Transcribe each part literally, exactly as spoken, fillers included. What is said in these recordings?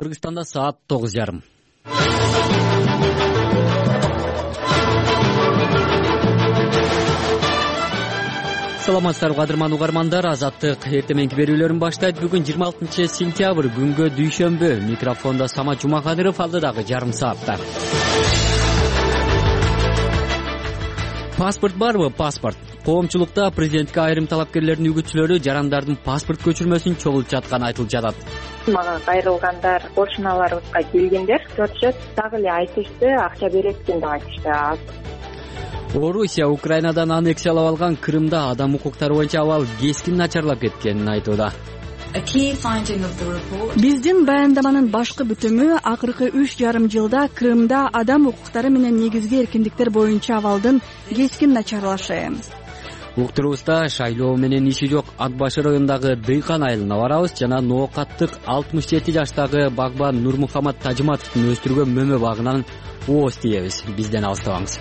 Кыргызстанда саат тогуз жарым. Саламатсыздарбы кадырман угармандар, Азаттык эртең мененки берүүлөрүн баштайт. Бүгүн жыйырма алтынчы сентябрь, күнгө дүйшөмбү. Микрофондо Самат Жумакадыров, алдыдагы жарым саатта. Паспорт барбы? Паспорт. Коомчулукта президентке айрым талапкерлердин үгүтчүлөрү жарандардын паспорт көчүрмөсүн чогултуп жатканы айтылып жатат. Мага кайрылгандар, кошуналарыбызга келгендер төртчөт дагы эле айтышты, акча береткен деп айтышты. Орусия Украинадан аннексиялап алган Крымда адам укуктары боюнча абал кескин начарлап кеткенин айтууда. Биздин баяндаманын башкы бүтүмү акыркы үч жарым жылда Крымда адам укуктары менен негизги эркиндиктер боюнча абалдын кескин начарлашы. Уктурубузда шайлоо менен иши жок Ак Башы районундагы дыйкан айылына барабыз жана ноокаттык алтымыш жети жаштагы багбан Нурмухамат Тажиматовдун өстүргөн мөмө багынан ооз тийебиз. Бизден алыстабаңыз.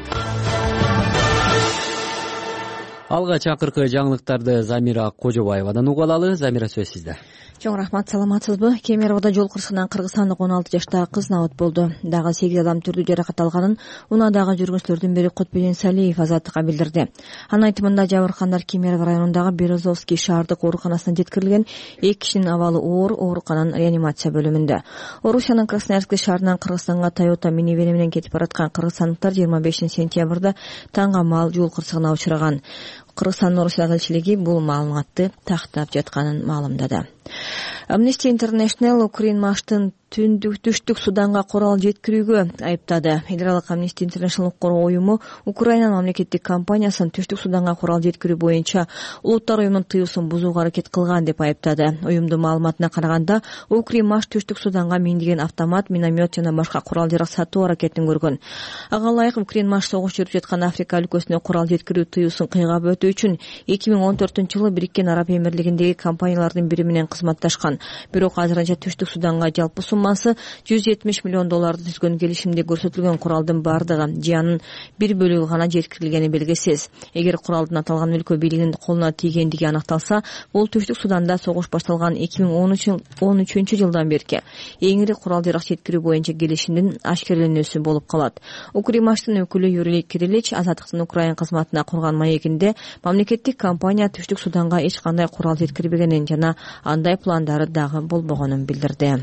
Алгач акыркы жаңылыктарды Замира Кожобаевадан угуп алалы. Замира, сөз сизде. Чоң рахмат, саламатсызбы? Кемеровдо жол кырсыгынан кыргызстандык он алты жаштагы кыз набыт болду. Дагы сегиз адам түрдүү жаракат алганын унаадагы жүргүнчүлөрдүн бири Кутбедин Салиев Азаттыкка билдирди. Анын айтымында жабыркандар Кемеров районундагы Березовский шаардык ооруканасына жеткирилген, эки кишинин абалы оор, оорукананын реанимация бөлүмүндө. Орусиянын Красноярск шаарынан Кыргызстанга Toyota минивени менен кетип бараткан кыргызстандыктар жыйырма бешинчи сентябрда таңга мал жол кырсыгына учураган. Кыргызстандын Орусия элчилиги бул маалыматты тактап жатканын маалымдады. Amnesty International Украин маштын түштүк Суданга курал жеткирүүгө айыптады. Федералдык Amnesty International короо уюму Украинанын мамлекеттик компаниясын түштүк Суданга курал жеткирүү боюнча улуттар уюмунун тыюусун бузууга аракет кылган деп айыптады. Уюмдун маалыматына караганда, Украин маш түштүк Суданга миңдеген автомат, миномет жана башка курал-жарак сатуу аракетин көргөн. Ага ылайык Украин маш согуш жүрүп жаткан Африка өлкөсүнө курал жеткирүү тыюусун кыйгап өтүү үчүн эки миң он төртүнчү жылы Бириккен Араб Эмирлигиндеги компаниялардын бири менен кызматташкан. Бирок азырынча түштүк Суданга жалпы суммасы жүз жетимиш миллион долларды түзгөн келишимде көрсөтүлгөн куралдын бардыгы жыянын бир бөлүгү гана жеткирилгени белгисиз. Эгер куралдын аталган өлкө бийлигинин колуна тийгендиги аныкталса, бул түштүк Суданда согуш башталган эки миң он үчүнчү жылдан берки эң ири курал-жарак жеткирүү боюнча келишимдин ашкерленүүсү болуп калат. Укримаштын өкүлү Юрий Кириллич Азаттыктын Украин кызматына курган маегинде мамлекеттик компания түштүк Суданга эч кандай курал жеткирбегенин жана андай пландары дагы болбогонун билдирди.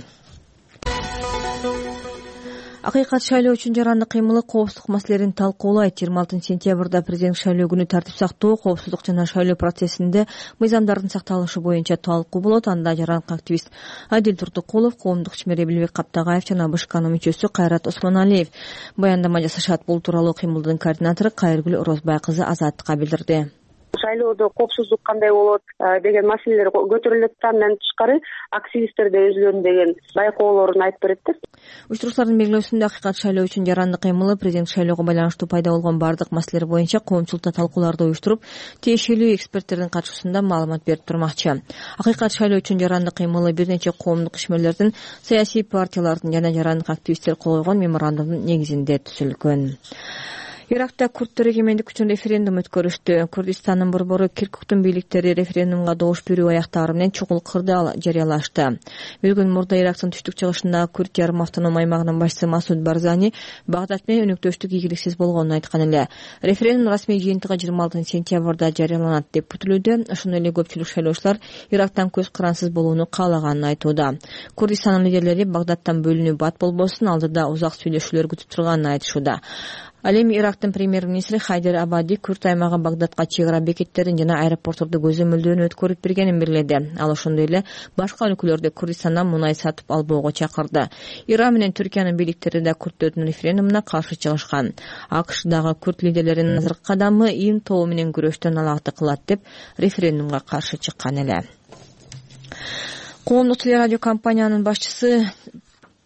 Акыйкат шайлоо үчүн жарандык кыймылы коопсуздук маселелерин талкуулайт. жыйырма алтынчы сентябрда президент шайлоо күнү тартип сактоо, коопсуздук жана шайлоо процессинде мыйзамдардын сакталышы боюнча талкуу болот. Анда жарандык активист Адил Турдукулов, коомдук ишмер Эбилбек Каптагайев жана БШКнын мүчөсү Кайрат Осмоналиев баяндама жасашат. Бул тууралуу кыймылдын координатору Кайыргүл Орозбай кызы Азаттыкка билдирди. Шайлоодо коопсуздук кандай болот деген маселелер көтөрүлөт. Андан тышкары активисттер да өзүлөрүнүн деген байкоолорун айтып берет. Уюштуруучулардын белгилөөсүндө акыйкат шайлоо үчүн жарандык кыймылы президент шайлоого байланыштуу пайда болгон бардык маселелер боюнча коомчулукта талкууларды уюштуруп, тиешелүү эксперттердин катышуусунда маалымат берип турмакчы. Акыйкат шайлоо үчүн жарандык кыймылы бир нече коомдук ишмерлердин, саясий партиялардын жана жарандык активисттер кол койгон меморандумдун негизинде түзүлгөн. Иракта курдтар эгемендик үчүн референдум өткөрүштү. Курдистандын борбору Киркуктун бийликтери референдумга добуш берүү аяктаары менен чукул кырдаал жарыялашты. Бир күн мурда Ирактын түштүк чыгышындагы Күрд ярым автоном аймагынын башчысы Масуд Барзани Багдад менен өнөктөштүк ийгиликсиз болгонун айткан эле. Референдум расмий жыйынтыгы жыйырма алтынчы сентябрда жарыяланат деп күтүлүүдө. Ошондой эле көпчүлүк шайлоочулар Ирактан көз карансыз болууну каалаганын айтууда. Курдистандын лидерлери Багдадтан бөлүнүү бат болбосун, алдыда узак сүйлөшүүлөр күтүп турганын айтышууда. Ал эми Ирактын премьер-министри Хайдер Абади Күрд аймагы Багдадка чек ара бекеттерин жана аэропортторду көзөмөлдөөнү өткөрүп бергенин белгиледи. Ал ошондой эле башка өлкөлөрдө Курдистандан мунай сатып албоого чакырды. Иран менен Түркиянын бийликтери да курдтөрдүн референдумуна каршы чыгышкан. АКШдагы курд лидерлеринин азыркы кадамы Им тобу менен күрөштөн алакты кылат деп референдумга каршы чыккан эле. Коомдук телерадио компаниянын башчысы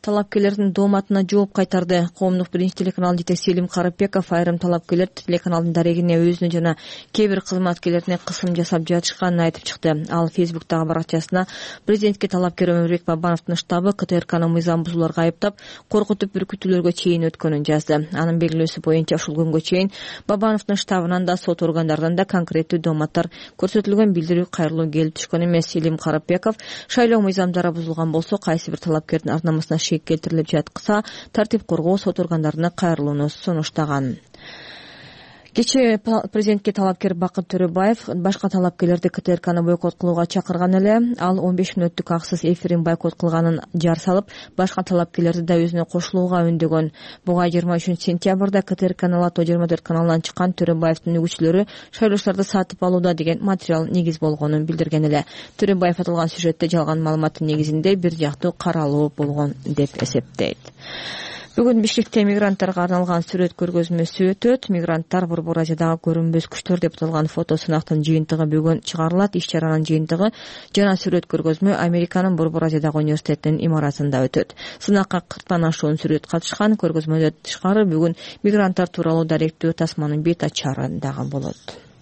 талапкерлердин дооматына жооп кайтарды. Коомдук биринчи телеканал жетекчиси Элим Карапбеков айрым талапкерлер телеканалдын дарегине өзүнө жана кээ бир кызматкерлерине кысым жасап жатышканын айтып чыкты. Ал Фейсбуктагы баракчасына президентке талапкер Өмүрбек Бабановдун штабы КТРКны мыйзам бузууларга айыптап, коркутуп бүркүтүүлөргө чейин өткөнүн жазды. Анын белгилөөсү боюнча ушул күнгө чейин Бабановдун штабынан да сот органдарынан да конкреттүү дооматтар көрсөтүлгөн билдирүү кайрылуу келип түшкөн эмес. Элим Карапбеков шайлоо мыйзамдары бузулган болсо, кайсы бир талапкердин ар намысына шек келтирилип жатса, тартип коргоо сот органдарына кайрылууну сунуштаган. Кечээ президентке талапкер Бакыт Төрөбаев башка талапкерлерди КТРКны бойкот кылууга чакырган эле. Ал он беш мүнөттүк аксыз эфирин бойкот кылганын жар салып, башка талапкерлерди да өзүнө кошулууга үндөгөн. Буга жыйырма үчүнчү сентябрда КТРКнын Лото жыйырма төрт каналынан чыккан Төрөбаевдин үгүтчүлөрү шайлоочуларды сатып алууда деген материал негиз болгонун билдирген эле. Төрөбаев аталган сюжетте жалган маалыматтын негизинде бир жактуу каралуу болгон деп эсептейт. Бүгүн Бишкекте мигранттарга арналган сүрөт көргөзмөсү өтөт. Мигранттар Борбор Азиядагы көрүнбөс күчтөр деп аталган фото сынактын жыйынтыгы бүгүн чыгарылат. Иш-чаранын жыйынтыгы жана сүрөт көргөзмө Американын Борбор Азиядагы университетинин имаратында өтөт. Сынакка кырктан ашуун сүрөт катышкан. Көргөзмөдө тышкары бүгүн мигранттар тууралуу даректүү тасманын бет ачары дагы болот.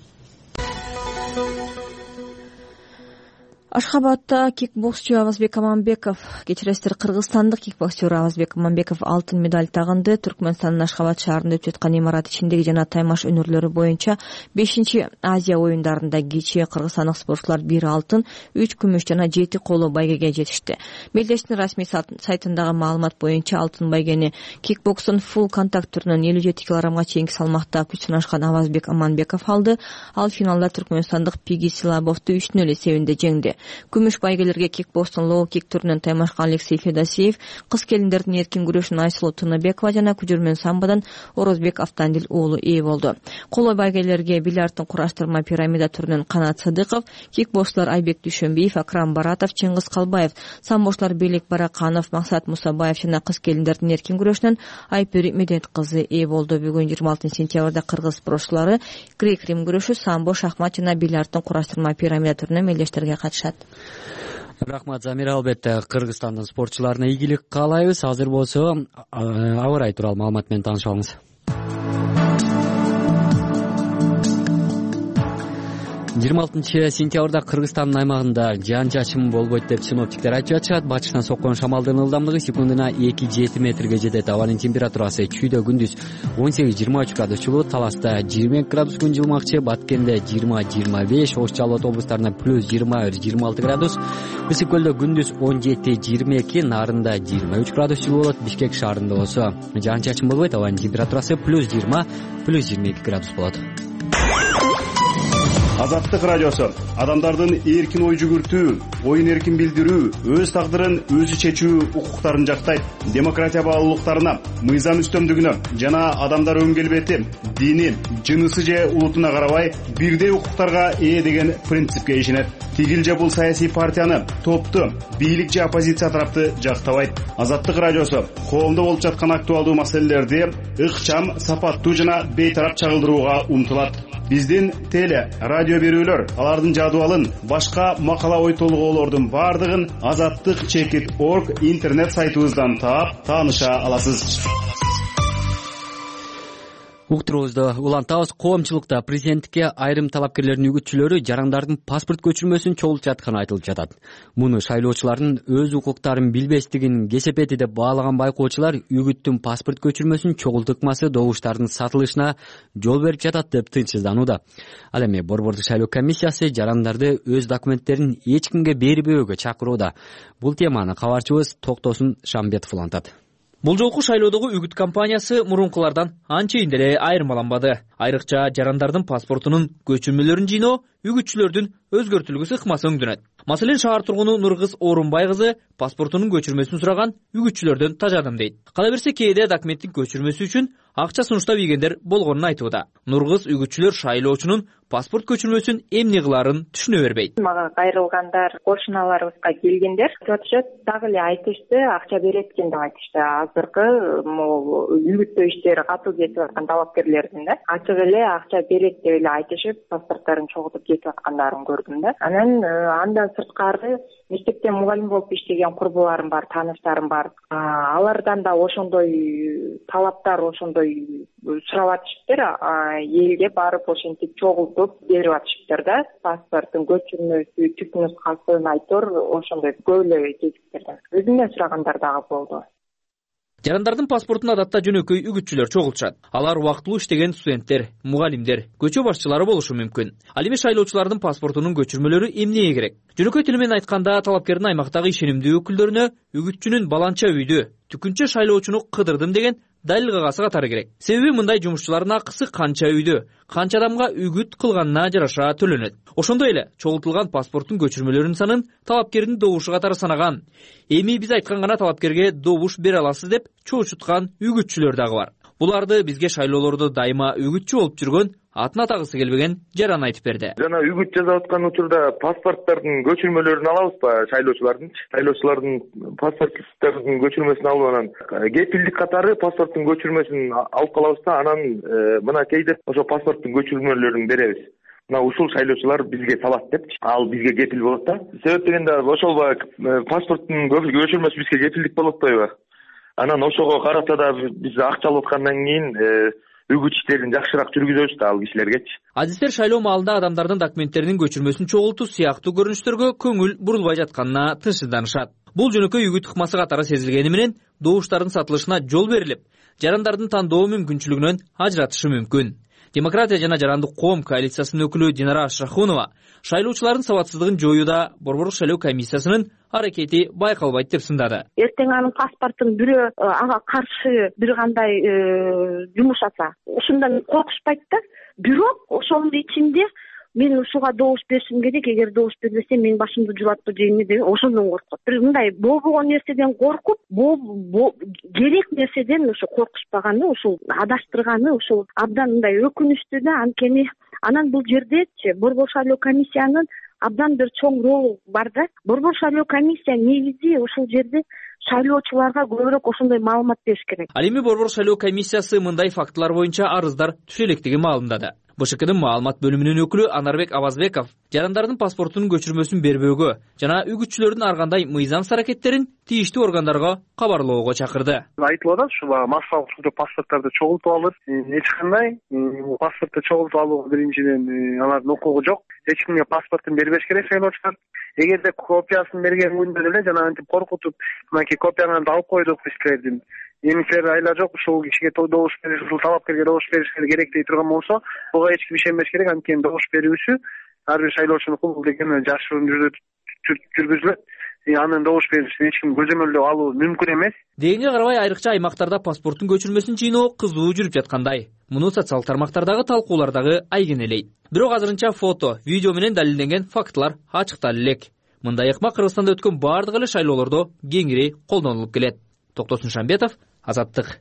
Ашхабадта кикбоксчу Авазбек Аманбеков, кечиресиздер, кыргызстандык кикбоксчу Авазбек Аманбеков алтын медаль тагынды. Түркмөнстандын Ашхабад шаарында өтүп жаткан имарат ичиндеги жана таймаш өнөрлөрү боюнча бешинчи Азия оюндарында кечээ кыргызстандык спортчулар бир алтын, үч күмүш жана жети коло байгеге жетишти. Мелдештин расмий сайтындагы маалымат боюнча алтын байгени кикбокстун фулл контакт түрүнөн элүү жети килограммга чейинки салмакта күч сынашкан Авазбек Аманбеков алды. Ал финалда түркмөнстандык Пиги Силабовду үч нөл эсебинде жеңди. Күмүш байгелерге кикбокстун лоу кик түрүнөн таймашкан Алексей Федосеев, кыз келиндердин эркин күрөшүнөн Айсулуу Тыныбекова жана күжүрмөн самбодан Орозбек Автандил уулу ээ болду. Коло байгелерге бильярдтын кураштырма пирамида түрүнөн Канат Сыдыков, кикбоксчулар Айбек Дүйшөнбиев, Акрам Баратов, Чыңгыз Калбаев, самбошчулар Белек Бараканов, Максат Мусабаев жана кыз келиндердин эркин күрөшүнөн Айпери Медет кызы ээ болду. Бүгүн жыйырма алтынчы сентябрда кыргыз спортчулары грек-рим күрөшү, самбо, шахмат жана бильярдтын кураштырма пирамида түрүнөн мелдештерге катышат. Рахмат, Замира. Албетте Кыргызстандын спортчуларына ийгилик каалайбыз. Азыр болсо аба ырайы тууралуу маалымат менен таанышып алыңыз. жыйырма алтынчы сентябрда Кыргызстандын аймагында жаан-чачын болбойт деп синоптиктер айтып жатышат. Батыштан соккон шамалдын ылдамдыгы секундуна эки жети метрге жетет. Абанын температурасы чүйдө күндүз он сегиз жыйырма үч градус жылуу, Таласта жыйырма эки градус күн жылмакчы, Баткенде жыйырма жыйырма беш, Ош Жалал Ат облустарында плюс жыйырма бир жыйырма алты градус, Ысык көлдө күндүз он жети жыйырма эки, Нарында жыйырма үч градус жылуу болот. Бишкек шаарында болсо жаан-чачын болбойт, абанын температурасы плюс жыйырма плюс жыйырма эки градус болот. Азаттык радиосу адамдардын эркин ой жүгүртүү, оюн эркин билдирүү, өз тагдырын өзү чечүү укуктарын жактайт. Демократия баалуулуктарына, мыйзам үстөмдүгүнө жана адамдар өн келбети, дини, жынысы же улутуна карабай бирдей укуктарга ээ деген принципке ишенет. Тигил же бул саясий партияны, топту, бийлик же оппозиция тарапты жактабайт. Азаттык радиосу коомдо болуп жаткан актуалдуу маселелерди ыкчам, сапаттуу жана бейтарап чагылдырууга умтулат. Биздин теле, радио берүүлөр, алардын жадыбалын, башка макала ой толгоолордун бардыгын азаттык чекит точка орг интернет сайтыбыздан таап, тааныша аласыз. Уктурубузду улантабыз. Коомчулукта президенттикке айрым талапкерлердин үгүтчүлөрү жарандардын паспорт көчүрмөсүн чогултуп жатканы айтылып жатат. Муну шайлоочулардын өз укуктарын билбестигин кесепети деп баалаган байкоочулар үгүттүн паспорт көчүрмөсүн чогултукмасы добуштардын сатылышына жол берип жатат деп тынчсызданууда. Ал эми Борбордук шайлоо комиссиясы жарандарды өз документтерин эч кимге бербөөгө чакырууда. Бул теманы кабарчыбыз Токтосун Шамбетов улантат. Бул жолку шайлоодогу үгүт кампаниясы мурункулардан анчейин деле айырмаланбады. Айрыкча жарандардын паспортунун көчүрмөлөрүн жыйноо үгүтчүлөрдүн өзгөртүлгүсү ыкмасы өңдөнөт. Маселен, шаар тургуну Нуркыз Орунбай кызы паспортунун көчүрмөсүн сураган үгүтчүлөрдөн тажадым дейт. Кала берсе, кээде документтин көчүрмөсү үчүн акча сунуштап ийгендер болгонун айтууда. Нуркыз үгүтчүлөр шайлоочунун паспорт көчүрмөсүн эмне кылаарын түшүнө бербейт. Мага кайрылгандар, кошуналарыбызга келгендер өтүшөт, дагы эле айтышты, акча берет экен деп айтышты. Азыркы могу үгүттөө иштери катуу кетип аткан талапкерлердин да ачык эле акча берет деп эле айтышып, паспорттарын чогултуп кетип аткандарын көрдүм да. Анан андан сырткары мектепте мугалим болуп иштеген курбуларым бар, тааныштарым бар. Алардан да ошондой талаптар, ошондой сурап атышыптыр. Элге барып ошентип чогултуп берип атышыптыр да. Паспорттун көчүрмөсү, түп нускасын айтор, ошондой көп эле кезиктерден. Өзүмдөн сурагандар дагы болду. Жарандардын паспортун адатта жөнөкөй үгүтчүлөр чогултушат. Алар убактылуу иштеген студенттер, мугалимдер, көчө башчылары болушу мүмкүн. Ал эми шайлоочулардын паспортунун көчүрмөлөрү эмнеге керек? Жөнөкөй тил менен айтканда, талапкердин аймактагы ишенимдүү өкүлдөрүнө үгүтчүнүн баланча үйдү, түкүнчө шайлоочуну кыдырдым деген далил кагасы катары керек. Себеби мындай жумушчулардын акысы канча үйдү, канча адамга үгүт кылганына жараша төлөнөт. Ошондой эле чогултулган паспорттун көчүрмөлөрүнүн санын талапкердин добушу катары санаган. Эми биз айткан гана талапкерге добуш бере аласыз деп чоочуткан үгүтчүлөр дагы бар. Буларды бизге шайлоолордо дайыма үгүтчү болуп жүргөн, атын атагысы келбеген жаран айтып берди. Жана үгүт жазып аткан учурда паспорттардын көчүрмөлөрүн алабызбы шайлоочулардын? Шайлоочулардын паспорттардын көчүрмөсүн алып анан кепилдик катары паспорттун көчүрмөсүн алып калабыз да, анан мынакей деп ошо паспорттун көчүрмөлөрүн беребиз. Мына ушул шайлоочулар бизге салат деп, ал бизге кепил болот да. Себеп дегенде ошол паспорттун көчүрмөсү бизге кепилдик болот койбу? Анан ошого карата да биз акча алып аткандан кийин үгүт иштерин жакшыраак жүргүзөбүз да ал кишилергечи. Адистер шайлоо маалында адамдардын документтеринин көчүрмөсүн чогултуу сыяктуу көрүнүштөргө көңүл бурулбай жатканына тынчсызданышат. Бул жөнөкөй үгүт ыкмасы катары сезилгени менен добуштардын сатылышына жол берилип, жарандардын тандоо мүмкүнчүлүгүнөн ажыратышы мүмкүн. Демократия жана жарандык коом коалициясынын өкүлү Динара Ашрахунова шайлоочулардын сабатсыздыгын жоюуда Борборлук шайлоо комиссиясынын аракети байкалбайт деп сындады. Эртең анын паспортун бирөө ага каршы бир кандай жумушаса, ошондон коркушпайт да. Бирок ошонун ичинде мен ушуга добуш беришим керек, эгер добуш бербесем мен башымды жулатты дейми деп ошондон коркот. Бир мындай болбогон нерседен коркуп, керек нерседен ошо коркушпаганы, ушул адаштырганы, ушул абдан мындай өкүнүчтүү да. Анткени анан бул жердечи Борбор шайлоо комиссиянын абдан бир чоң ролу бар да. Борбор шайлоо комиссия негизи ушул жерде шайлоочуларга көбүрөөк ошондой маалымат бериш керек. Ал эми Борбор шайлоо комиссиясы мындай фактылар боюнча арыздар түшө электигин маалымдады. БШКдын маалымат бөлүмүнүн өкүлү Анарбек Абазбеков жарандардын паспортунун көчүрмөсүн бербөөгө жана үгүтчүлөрдүн ар кандай мыйзамсыз аракеттерин тийиштүү органдарга кабарлоого чакырды. Айтылып атат, ушул массалык түрдө паспорттарды чогултуп алып, эч кандай паспортты чогултуп алууга биринчиден алардын укугу жок. Эч кимге паспортун бербеш керек шайлоочулар. Эгерде копиясын берген күндө деле жана антип коркутуп, мынакей копияны алып койдук силердин. Эмисер айла жок, ушул кишиге добуш бериш, ушул талапкерге добуш беришер керек дей турган болсо, буга эч ким ишенбеш керек. Анткени добуш берүүсү ар бир шайлоочунун укугу деген жашыруун жүргүзүлөт. Анын добуш беришин эч ким көзөмөлдөп алуу мүмкүн эмес. Дегенге карабай, айрыкча аймактарда паспорттун көчүрмөсүн жыйноо кызуу жүрүп жаткандай. Муну социалдык тармактардагы талкуулардагы айгинелейт. Бирок азырынча фото, видео менен далилденген фактылар ачыкталып элек. Мындай ыкма Кыргызстанда өткөн бардык эле шайлоолордо кеңири колдонулуп келет. Токтосун Шамбетов, Азаттык.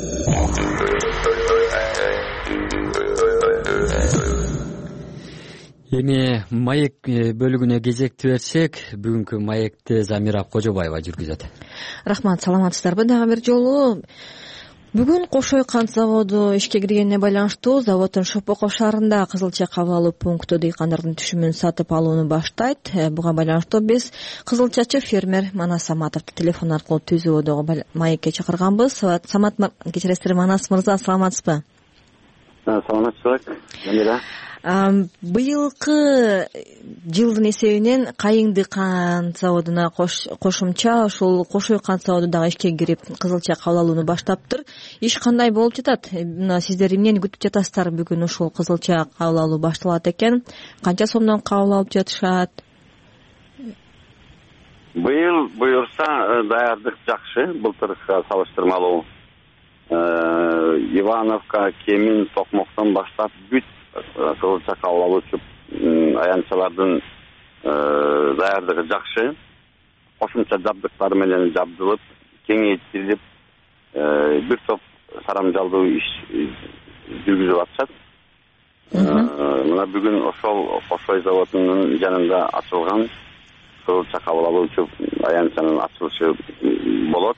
Эми маек бөлүгүнө кезекти берсек, бүгүнкү маекти Замира Кожобаева жүргүзөт. Рахмат, саламатсыздарбы дагы бир жолу? Бүгүн Кошой кант заводу ишке киргенине байланыштуу заводдун Шопоко шаарында кызылча кабыл алуу пункту дыйкандардын түшүмүн сатып алууну баштайт. Буга байланыштуу биз кызылчачы фермер Манас Саматовду телефон аркылуу Түзүүдөгү маекке чакырганбыз. Самат кечиресиздер, Манас мырза, саламатсызбы? Саламатсызбы, Замира. Быйылкы жылдын эсебинен Кайыңды кант заводуна кошумча ушул Кошой кант заводу дагы ишке кирип кызылча кабыл алууну баштаптыр. Иш кандай болуп жатат? Мына сиздер эмнени күтүп жатасыздар? Бүгүн ушул кызылча кабыл алуу башталат экен. Канча сомдон кабыл алып жатышат? Быйыл буюрса даярдык жакшы, былтыркыга салыштырмалуу. Ивановка, Кемин, Токмоктон баштап бүт кызылча кабыл алуучу аянтчалардын даярдыгы жакшы. Кошумча жабдыктар менен жабдылып, кеңейтилип, бир топ сарамжалдуу иш жүргүзүп атышат. Мына бүгүн ошол Кошой заводунун жанында ачылган кызылча кабыл алуучу аянтчанын ачылышы болот.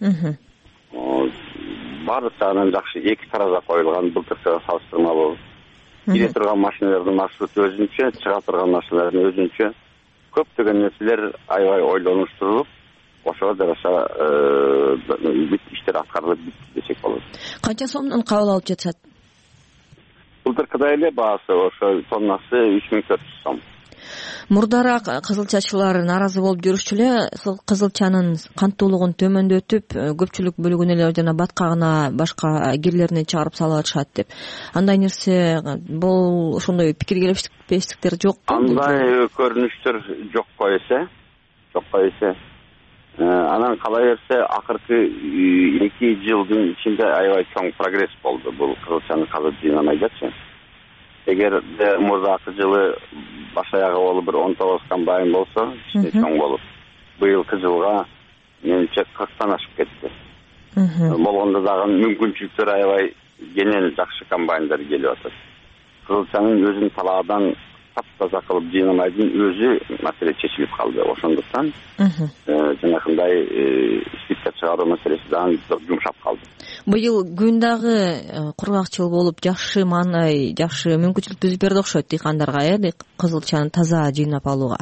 Баардык жагынан жакшы, эки тараза коюлган, былтыркыга салыштырмалуу. Кире турган машиналардын маршруту өзүнчө, чыга турган машиналардын өзүнчө. көптөгөн нерселер аябай ойлонуштурулуп ошого жараша бүт иштер аткарылып бүтү десек болот. Канча сомдон кабыл алып жатышат? Былтыркыдай эле баасы ошо тоннасы үч миң төрт жүз сом. Мурдараак кызылчачылар нааразы болуп жүрүшчү эле кызылчанын канттуулугун төмөндөтүп, көпчүлүк бөлүгүн эле жана баткагына башка кирлерине чыгарып салып атышат деп. Андай нерсе бул ошондой пикир келишпестиктер жокпу? Андай көрүнүштөр жокко эсе, жокко эсе. Анан кала берсе акыркы эки жылдын ичинде аябай чоң прогресс болду бул кызылчаны казып жыйнамайдачы. Эгер мурдакы жылы баш аягы болуп бир он тогуз комбайн болсо, ичинде чоң болуп, быйылкы жылга менимче кырктан ашып кетти. Болгондо дагы мүмкүнчүлүктөр аябай кенен жакшы комбайндар келип атат. Кызылчанын өзүн талаадан таптаза кылып жыйнамайдын өзү маселе чечилип калды. Ошондуктан жанакындай список чыгаруу маселеси дагы жумшап калды. Быйыл күн дагы кургакчыл болуп, жакшы маанай, жакшы мүмкүнчүлүк түзүп берди окшойт дыйкандарга, э, кызылчаны таза жыйнап алууга.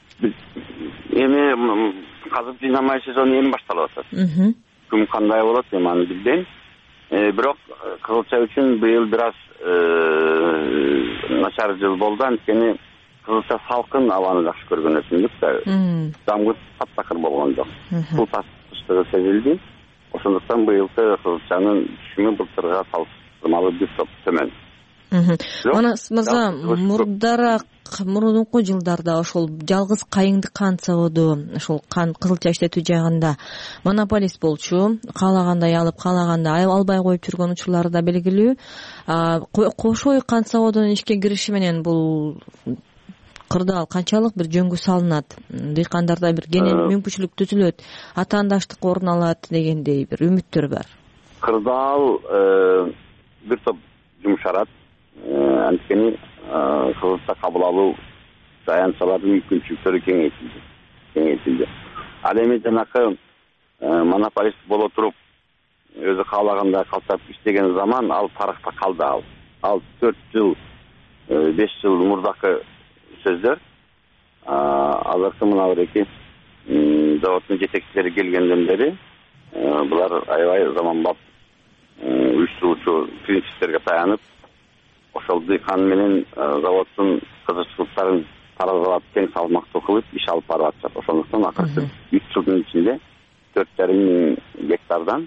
Эми казып жыйнамай сезону эми башталып атат. Күн кандай болот эми аны билбейм. Бирок кызылча үчүн быйыл бир аз начар жыл болду, анткени кызылча салкын абаны жакшы көргөн өсүмдүк да. Замгы таптакыр болгон жок. Суу тартыштыгы сезилди. Ошондуктан быйылкы кызылчанын түшүмү былтырга салыштырмалуу бир топ төмөн. Манас мырза, мурдараак мурунку жылдарда ошол жалгыз кайыңды кант заводу, ошол кант кызылча иштетүү жагында монополист болчу, каалагандай алып, каалагандай албай коюп жүргөн учурлары да белгилүү. Кошой кант заводунун ишке кириши менен бул кырдаал канчалык бир жөнгө салынат, дыйкандарда бир кенен мүмкүнчүлүк түзүлөт, атаандаштык орун алат дегендей бир үмүттөр бар. Кырдаал бир топ жумшарат, анткени кызылча кабыл алуу таянчалардын мүмкүнчүлүктөрү кеңейтилди. Кеңейтилди. Ал эми жанакы монополист боло туруп өзү каалагандай калтап иштеген заман ал тарыхта калды ал. Ал төрт жыл, беш жыл мурдакы сөздөр. Азыркы мына бир эки заводдун жетекчилери келгенден бери булар аябай заманбап уюштуруучу принциптерге таянып, ошол дыйкан менен заводдун кызыкчылыктарын таразалап тең салмактуу кылып иш алып барып атышат. Ошондуктан акыркы үч жылдын ичинде төрт жарым миң гектардан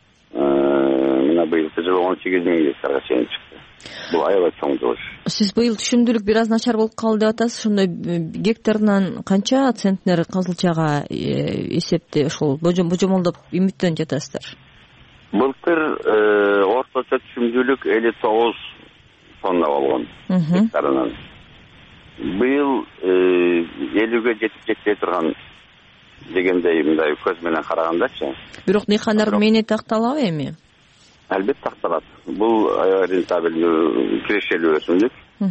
мына быйылкы жылы он сегиз миң гектарга чейин чыкты. Бул аябай чоң жумуш. Сиз быйыл түшүмдүүлүк бир аз начар болуп калды деп атасыз. Ошондой гектарынан канча центнер кызылчага эсепте ошол божомолдоп үмүттөнүп жатасыздар? Былтыр орточо түшүмдүүлүк элүү тогуз тонна болгон гектарынан. Быйыл элүүгө жетип жетпей турган дегендей мындай көз менен карагандачы. Бирок дыйкандардын мээнети акталабы эми? Албетте акталат. Бул аябай рентабелдүү, кирешелүү өсүмдүк.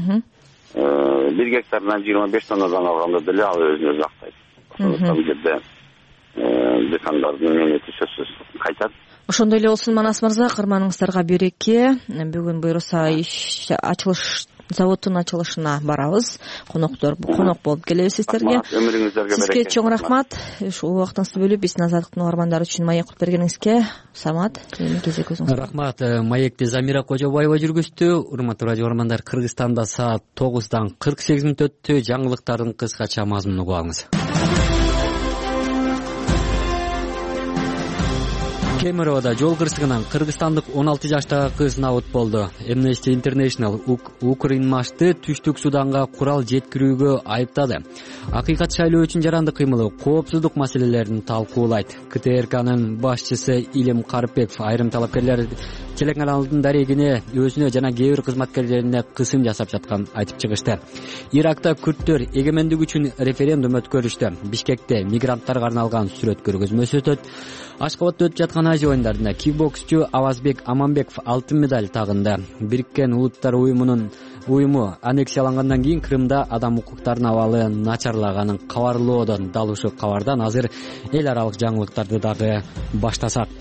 Бир гектарынан жыйырма беш тоннадан алганда деле ал өзүн өзү актайт. Ошондуктан бул жерде дыйкандардын мээнети сөзсүз кайтат. Ошондой эле болсун Манас мырза, кырманыңыздарга береке. Бүгүн буюрса иш ачылыш заводдун ачылышына барабыз. Коноктор конок болуп келебиз сиздерге. Өмүрүңүздөргө береке. Сизге чоң рахмат. Ушул убактыңызды бөлүп биздин Азаттыктын угармандары үчүн маек кылып бергениңизге. Самат, эми кезек өзүңүз. Рахмат. Маекти Замира Кожобаева жүргүздү. Урматтуу радио угармандар, Кыргызстанда саат тогуздан кырк сегиз мүнөт өттү. Жаңылыктардын кыскача мазмунун угуп алыңыз. Кемеровдо жол кырсыгынан кыргызстандык он алты жаштагы кыз набыт болду. Amnesty International Укринмашты түштүк Суданга курал жеткирүүгө айыптады. Акыйкат шайлоо үчүн жаранды кыймылы коопсуздук маселелерин талкуулайт. КТРКнын башчысы Илим Карпеков айрым талапкерлер телеканалдын дарегине өзүнө жана кээ бир кызматкерлерине кысым жасап жатканын айтып чыгышты. Иракта күрттөр эгемендик үчүн референдум өткөрүштү. Бишкекте мигранттарга арналган сүрөт көргөзмөсү өтөт. Ашкабадда өтүп жаткан Азия оюндарында кикбоксчу Авазбек Аманбеков алтын медаль тагынды. Бириккен Улуттар уюмунун уюму аннексиялангандан кийин Крымда адам укуктарынын абалы начарлаганын кабарлоодон дал ушул кабардан азыр эл аралык жаңылыктарды дагы баштасак.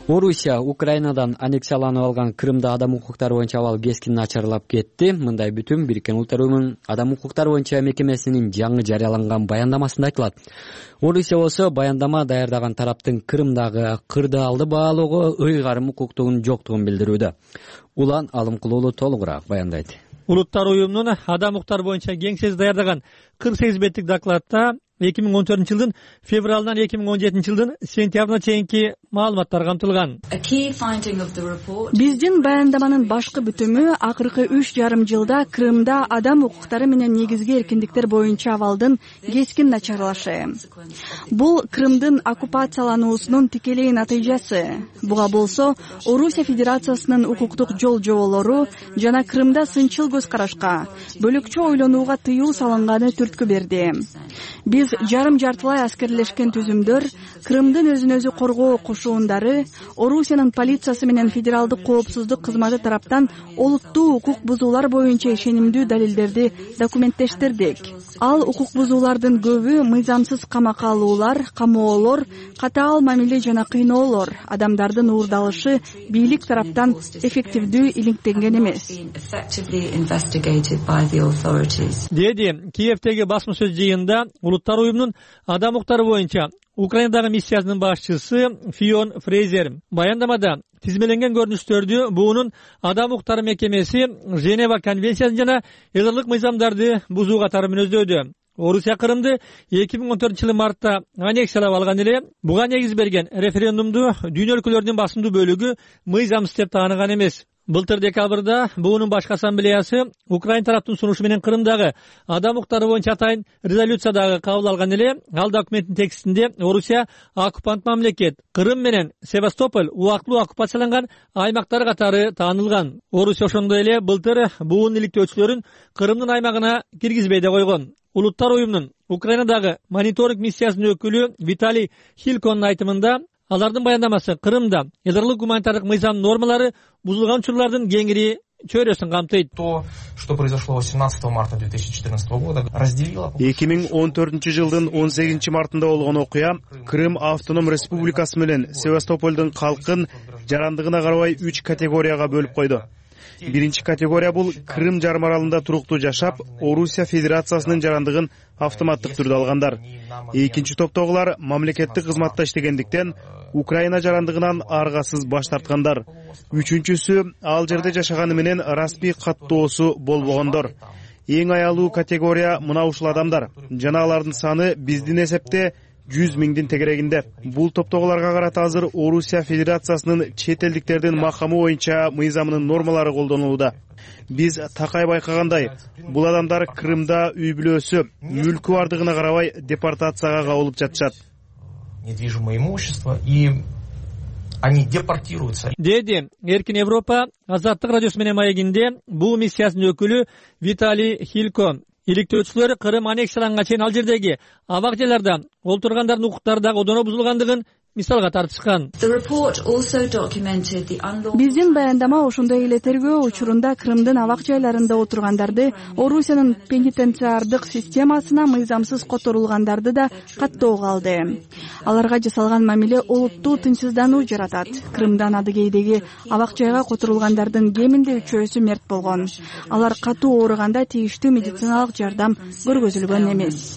Орусия Украинадан аннексияланып алган Крымда адам укуктары боюнча абал кескин начарлап кетти. Мындай бүтүм Бириккен Улуттар Уюмунун адам укуктары боюнча мекемесинин жаңы жарыяланган баяндамасында айтылат. Орусия болсо баяндама даярдаган тараптын Крымдагы кырдаалды баалоого ыйгарым укуктугунун жоктугун билдирүүдө. Улан Алымкулуулу толугураак баяндайт. Улуттар Уюмунун адам укуктары боюнча кеңсеси даярдаган кырк сегиз беттик докладта эки миң он төртүнчү жылдын февралынан эки миң он жетинчи жылдын сентябрына чейинки маалыматтар камтылган. Биздин баяндаманын башкы бүтүмү акыркы үч жарым жылда Крымда адам укуктары менен негизги эркиндиктер боюнча абалдын кескин начарлашы. Бул Крымдын оккупациялануусунун тикелей натыйжасы. Буга болсо Орусия Федерациясынын укуктук жол жоболору жана Крымда сынчыл көз карашка, бөлөкчө ойлонууга тыюу салынганы түрткү берди. Биз жарым жартылай аскерлешкен түзүмдөр, Крымдын өзүн өзү коргоо кошуундары, Орусиянын полициясы менен федералдык коопсуздук кызматы тараптан олуттуу укук бузуулар боюнча ишенимдүү далилдерди документтештирдик. Ал укук бузуулардын көбү мыйзамсыз камакка алуулар, камоолор, катаал мамиле жана кыйноолор, адамдардын уурдалышы бийлик тараптан эффективдүү иликтенген эмес. Деди Киевдеги басма сөз жыйынында Улуттар Уюмунун адам укуктары боюнча Украинадагы миссиясынын башчысы Фион Фрейзер. Баяндамада тизмеленген көрүнүштөрдү буунун адам укуктары мекемеси Женева конвенциясын жана элдырлык мыйзамдарды бузуу катары мүнөздөдү. Орусия Крымды эки миң он төртүнчү жылы мартта аннексиялап алган эле. Буга негиз берген референдумду дүйнө өлкөлөрүнүн басымдуу бөлүгү мыйзамсыз деп тааныган эмес. Былтыр декабрда буунун башкы ассамблеясы Украин тараптын сунушу менен Крымдагы адам укуктары боюнча атайын резолюция дагы кабыл алган эле. Ал документтин текстинде Орусия оккупант мамлекет, Крым менен Севастополь убактылуу оккупацияланган аймактар катары таанылган. Орусия ошондой эле былтыр буунун иликтөөчүлөрүн Крымдын аймагына киргизбей да койгон. Улуттар Уюмунун Украинадагы мониторинг миссиясынын өкүлү Виталий Хильконун айтымында алардын баяндамасы Крымда ядерлык гуманитардык мыйзам нормалары бузулган учурлардын кеңири чөйрөсүн камтыйт. То, что произошло восемнадцатого марта две тысячи четырнадцатого года, разделило. эки миң он төртүнчү жылдын он сегизинчи мартында болгон окуя Крым автоном республикасы менен Севастопольдун калкын жарандыгына карабай үч категорияга бөлүп койду. Биринчи категория бул Крым жарым аралында туруктуу жашап, Орусия Федерациясынын жарандыгын автоматтык түрдө алгандар. Экинчи топтогулар мамлекеттик кызматта иштегендиктен Украина жарандыгынан аргасыз баш тарткандар. Үчүнчүсү ал жерде жашаганы менен расмий каттоосу болбогондор. Эң аялуу категория мына ушул адамдар. Жана алардын саны биздин эсепте жүз миңдин тегерегинде. Бул топтогуларга карата азыр Орусия Федерациясынын чет элдиктердин макамы боюнча мыйзамынын нормалары колдонулууда. Биз такай байкагандай, бул адамдар Крымда үй бүлөсү, мүлкү бардыгына карабай депортацияга кабылып жатышат. Недвижимое имущество, и они депортируются. Деди Эркин Европа Азаттык радиосу менен маегинде бул миссиясынын өкүлү Виталий Хилько. Иликтөөчүлөр Крым аннексияланган чейин ал жердеги абак жайларда олтургандардын укуктары дагы одоно бузулгандыгын мисалга тартышкан. Биздин баяндама ошондой эле тергөө учурунда Крымдын абак жайларында отургандарды, Орусиянын пенитенциардык системасына мыйзамсыз которулгандарды да каттоого алды. Аларга жасалган мамиле олуттуу тынчсыздануу жаратат. Крымдан Адыгейдеги абак жайга которулгандардын кеминде үчөөсү мерт болгон. Алар катуу ооруганда тийиштүү медициналык жардам көргөзүлгөн эмес.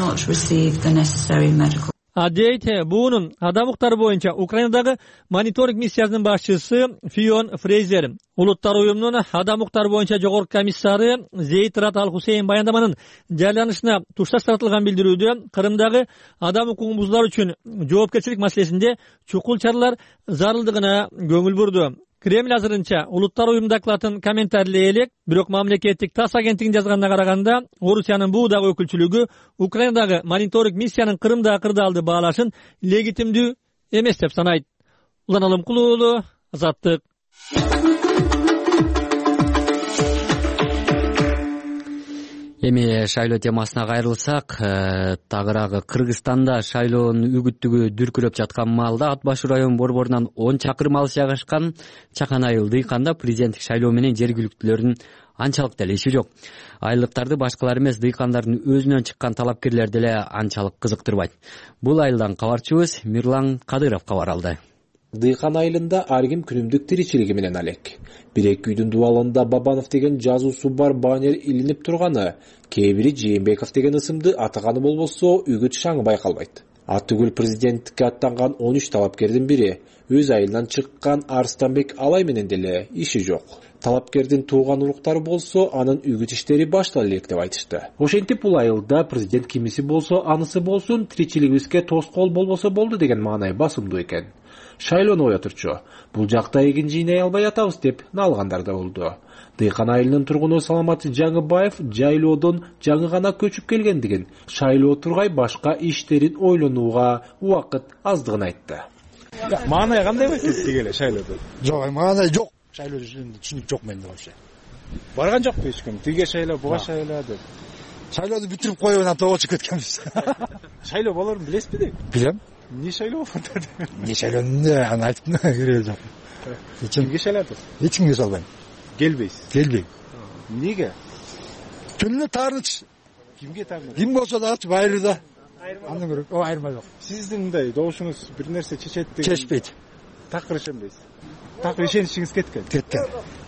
Адейт буунун адам укуктары боюнча Украинадагы мониторинг миссиясынын башчысы Фион Фрейзер. Улуттар Уюмунун адам укуктары боюнча жогорку комиссары Зейд Рат Ал Хусейн баяндаманын жарыяланышына тушташ таратылган билдирүүдө Крымдагы адам укугун бузуулар үчүн жоопкерчилик маселесинде чукул чаралар зарылдыгына көңүл бурду. Кремль азырынча Улуттар Уюму докладын комментарийлей элек, бирок мамлекеттик ТАСС агенттигинин жазганына караганда, Орусиянын буудагы өкүлчүлүгү Украинадагы мониторинг миссиянын Крымдагы кырдаалды баалашын легитимдүү эмес деп санайт. Улан Алымкулуулу, Азаттык. Эми шайлоо темасына кайрылсак, тагыраагы Кыргызстанда шайлоонун үгүттүгү дүркүрөп жаткан маалда Ат башы район борборунан он чакырым алыс жайгашкан Чакан айыл дыйканда президенттик шайлоо менен жергиликтүүлөрдүн анчалык деле иши жок. Айылдыктарды башкалар эмес, дыйкандардын өзүнөн чыккан талапкерлер деле анчалык кызыктырбайт. Бул айылдан кабарчыбыз Мирлан Кадыров кабар алды. Дыйкан айылында ар ким күнүмдүк тиричилиги менен алек. Бир эки үйдүн дубалында Бабанов деген жазуусу бар баннер илинип турганы, кээ бири Жээнбеков деген ысымды атаганы болбосо үгүт шаңы байкалбайт. Атүгүл президенттикке аттанган он үч талапкердин бири өз айылынан чыккан Арстанбек Алай менен деле иши жок. Талапкердин тууган уруктары болсо, анын үгүт иштери баштала элек деп айтышты. Ошентип бул айылда президент кимиси болсо, анысы болсун, тиричилигибизге тоскоол болбосо болду деген маанай басымдуу экен. Шайлоону оятырчу. Бул жакта эгин жыйнай албай атабыз деп налгандар да болду. Дыйкан айылынын тургуну Саламат Жаңыбаев жайлоодон жаңы гана көчүп келгендигин, шайлоо тургай башка иштерин ойлонууга убакыт аздыгын айтты. Маанай кандай болот сизге эле шайлоодо? Жок, маанай жок. Шайлоо түшүнүк жок менде вообще. Барган жокпу эч ким? Тиге шайлоо, буга шайлоо деп. Шайлооду бүтүрүп коюп анан тоого чыгып кеткенбиз. Шайлоо болорун билесизби деп? Билем. Эмне шайлоо болот? Эмне шайлоону аны айтып кереги жок. Кимге шайлайсыз? Эч кимге салбайм. Келбейсиз? Келбейм. Эмнеге? Күнүнө таарыныч. Кимге таарыныч? Ким болсо да ачып айры да. Андан көрө о айырма жок. Сиздин мындай добушуңуз бир нерсе чечет деген. Чечпейт. Такыр ишенбейсиз. Такыр ишеничиңиз кеткен. Кеткен.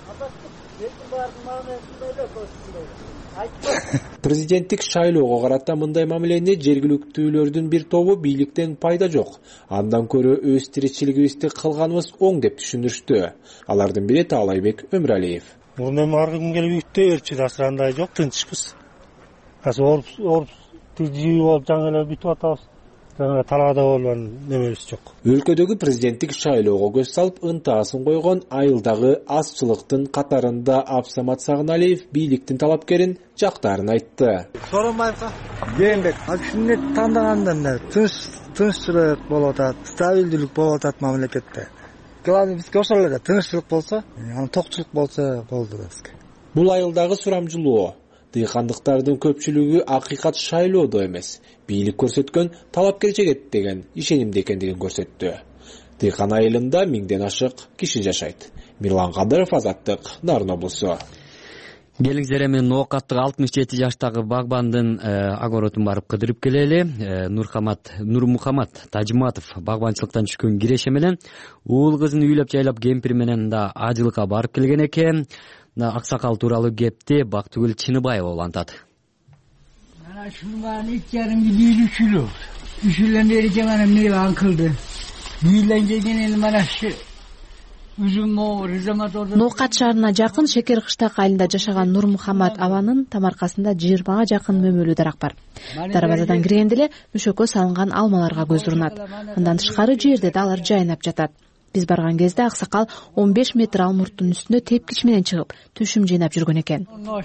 Президенттик шайлоого карата мындай мамилени жергиликтүүлөрдүн бир тобу бийликтен пайда жок. Андан көрө өз тиричилигибизди кылганыбыз оң деп түшүндүрүштү. Алардын бири Таалайбек Өмүралиев. Муну эми ар ким келип үттө берчү асырандай жок, тынчпыз. Азыр оруп оруп тизип болуп жаңы эле бүтүп атабыз. Талаада болгон немебиз жок. Өлкөдөгү президенттик шайлоого көз салып ынтаасын койгон айылдагы азчылыктын катарында Абсамат Сагыналиев бийликтин талапкерин жактарын айтты. Соромбаевка Жээнбек ушуну тандаганда тынч тынччылык болуп атат, стабилдүүлүк болуп атат мамлекетте. Главный бизге ошол эле тынччылык болсо, анан токчулук болсо болду бизге. Бул айылдагы сурамжылоо дыйкандыктардын көпчүлүгү акыйкат шайлоодо эмес, бийлик көрсөткөн талапкер жегет деген ишенимде экендигин көрсөттү. Дыйкан айылында миңден ашык киши жашайт. Мирлан Кадыров, Азаттык, Нарын облусу. Келиңиздер эми ноокаттык алтымыш жети жаштагы багбандын огородун барып кыдырып келели. Нурмухамат Нурмухамат Тажматов багбанчылыктан түшкөн киреше менен уул кызын үйлөп жайлап кемпири менен да ажылыкка барып келген экен. Аксакал тууралуу кепти Бактыгүл Чыныбаева улантат. Mana şunu bana ilk yarımcı değil üçülü. Üçülen beri ki bana meyve ankıldı. Büyülen gelgen bana şu üzüm o rızamat orada. Ноокат шаарына жакын Шекер кыштак айылында жашаган Нурмухамат абанын тамаркасында жыйырмага жакын мөмөлүү дарак бар. Дарбазадан киргенде эле мөшөккө салынган алмаларга көз урунат. Андан тышкары жерде да алар жайнап жатат. Биз барган кезде аксакал он беш метр алмурттун үстүнө тепкич менен чыгып, түшүм жыйнап жүргөн экен.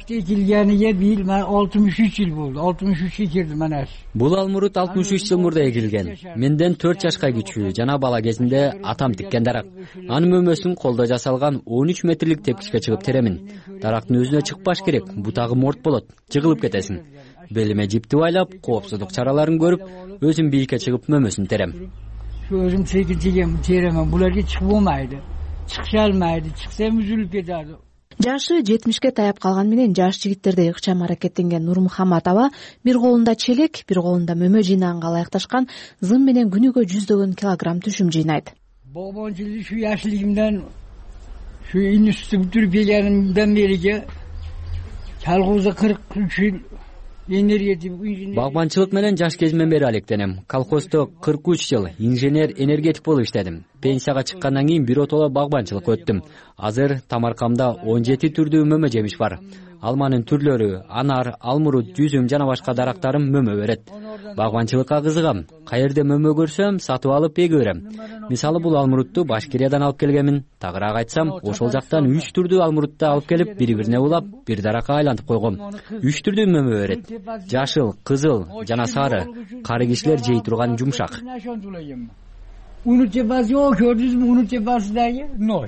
алтымыш үч жыл болду. алтымыш üçкө кирдим анаш. Бул алмурут алтымыш үч жыл мурда эгилген. Менден төрт жашка кичүү, жана бала кезинде атам тиккен дарак. Анын мөмөсүн колдо жасалган он үч метрлик тепкичке чыгып теремин. Дарактын өзүнө чыкпаш керек, бутагы морт болот, жыгылып кетесиң. Белиме жипти байлап, коопсуздук чараларын көрүп, өзүм бийикке чыгып мөмөсүн терем. Şu özüm çekiciyim, teremem. Bularga çıkıp olmaydı. Çıkışalmaydı. Çıksam üzülüp giderdi. Жашы жетимишке таяп калган менен жаш жигиттердей ыкчам аракеттенген Нурмухамат аба бир колунда челек, бир колунда мөмө жыйнаганга ылайыкташкан зым менен күнүгө жүздөгөн килограмм түшүм жыйнайт. Багбанчылык şu yaşlığımdan, şu институтты бүтүрүп келгенимден бериге колхозда кырк үч жыл Багбанчылык менен жаш кезимден бери алектенем. Колхоздо кырк үч жыл инженер энергетик болуп иштедим. Пенсияга чыккандан кийин биротоло багбанчылыкка өттүм. Азыр тамаркамда он жети түрдүү мөмө жемиш бар. Алманын түрлөрү, анар, алмурут, жүзүм жана башка дарактарым мөмө берет. Багбанчылыкка кызыгам. Каерде мөмө көрсөм, сатып алып эге берем. Мисалы бул алмурутту Башкириядан алып келгенмин. Тагыраак айтсам, ошол жактан үч түрдүү алмурутты алып келип, бири-бирине улап, бир даракка айлантып койгом. үч түрдүү мөмө берет. Жашыл, кызыл жана сары. Кары кишилер жей турган жумшак. Унут жебасы жок, көрдүңүзбү? Унут жебасыдагы ночь.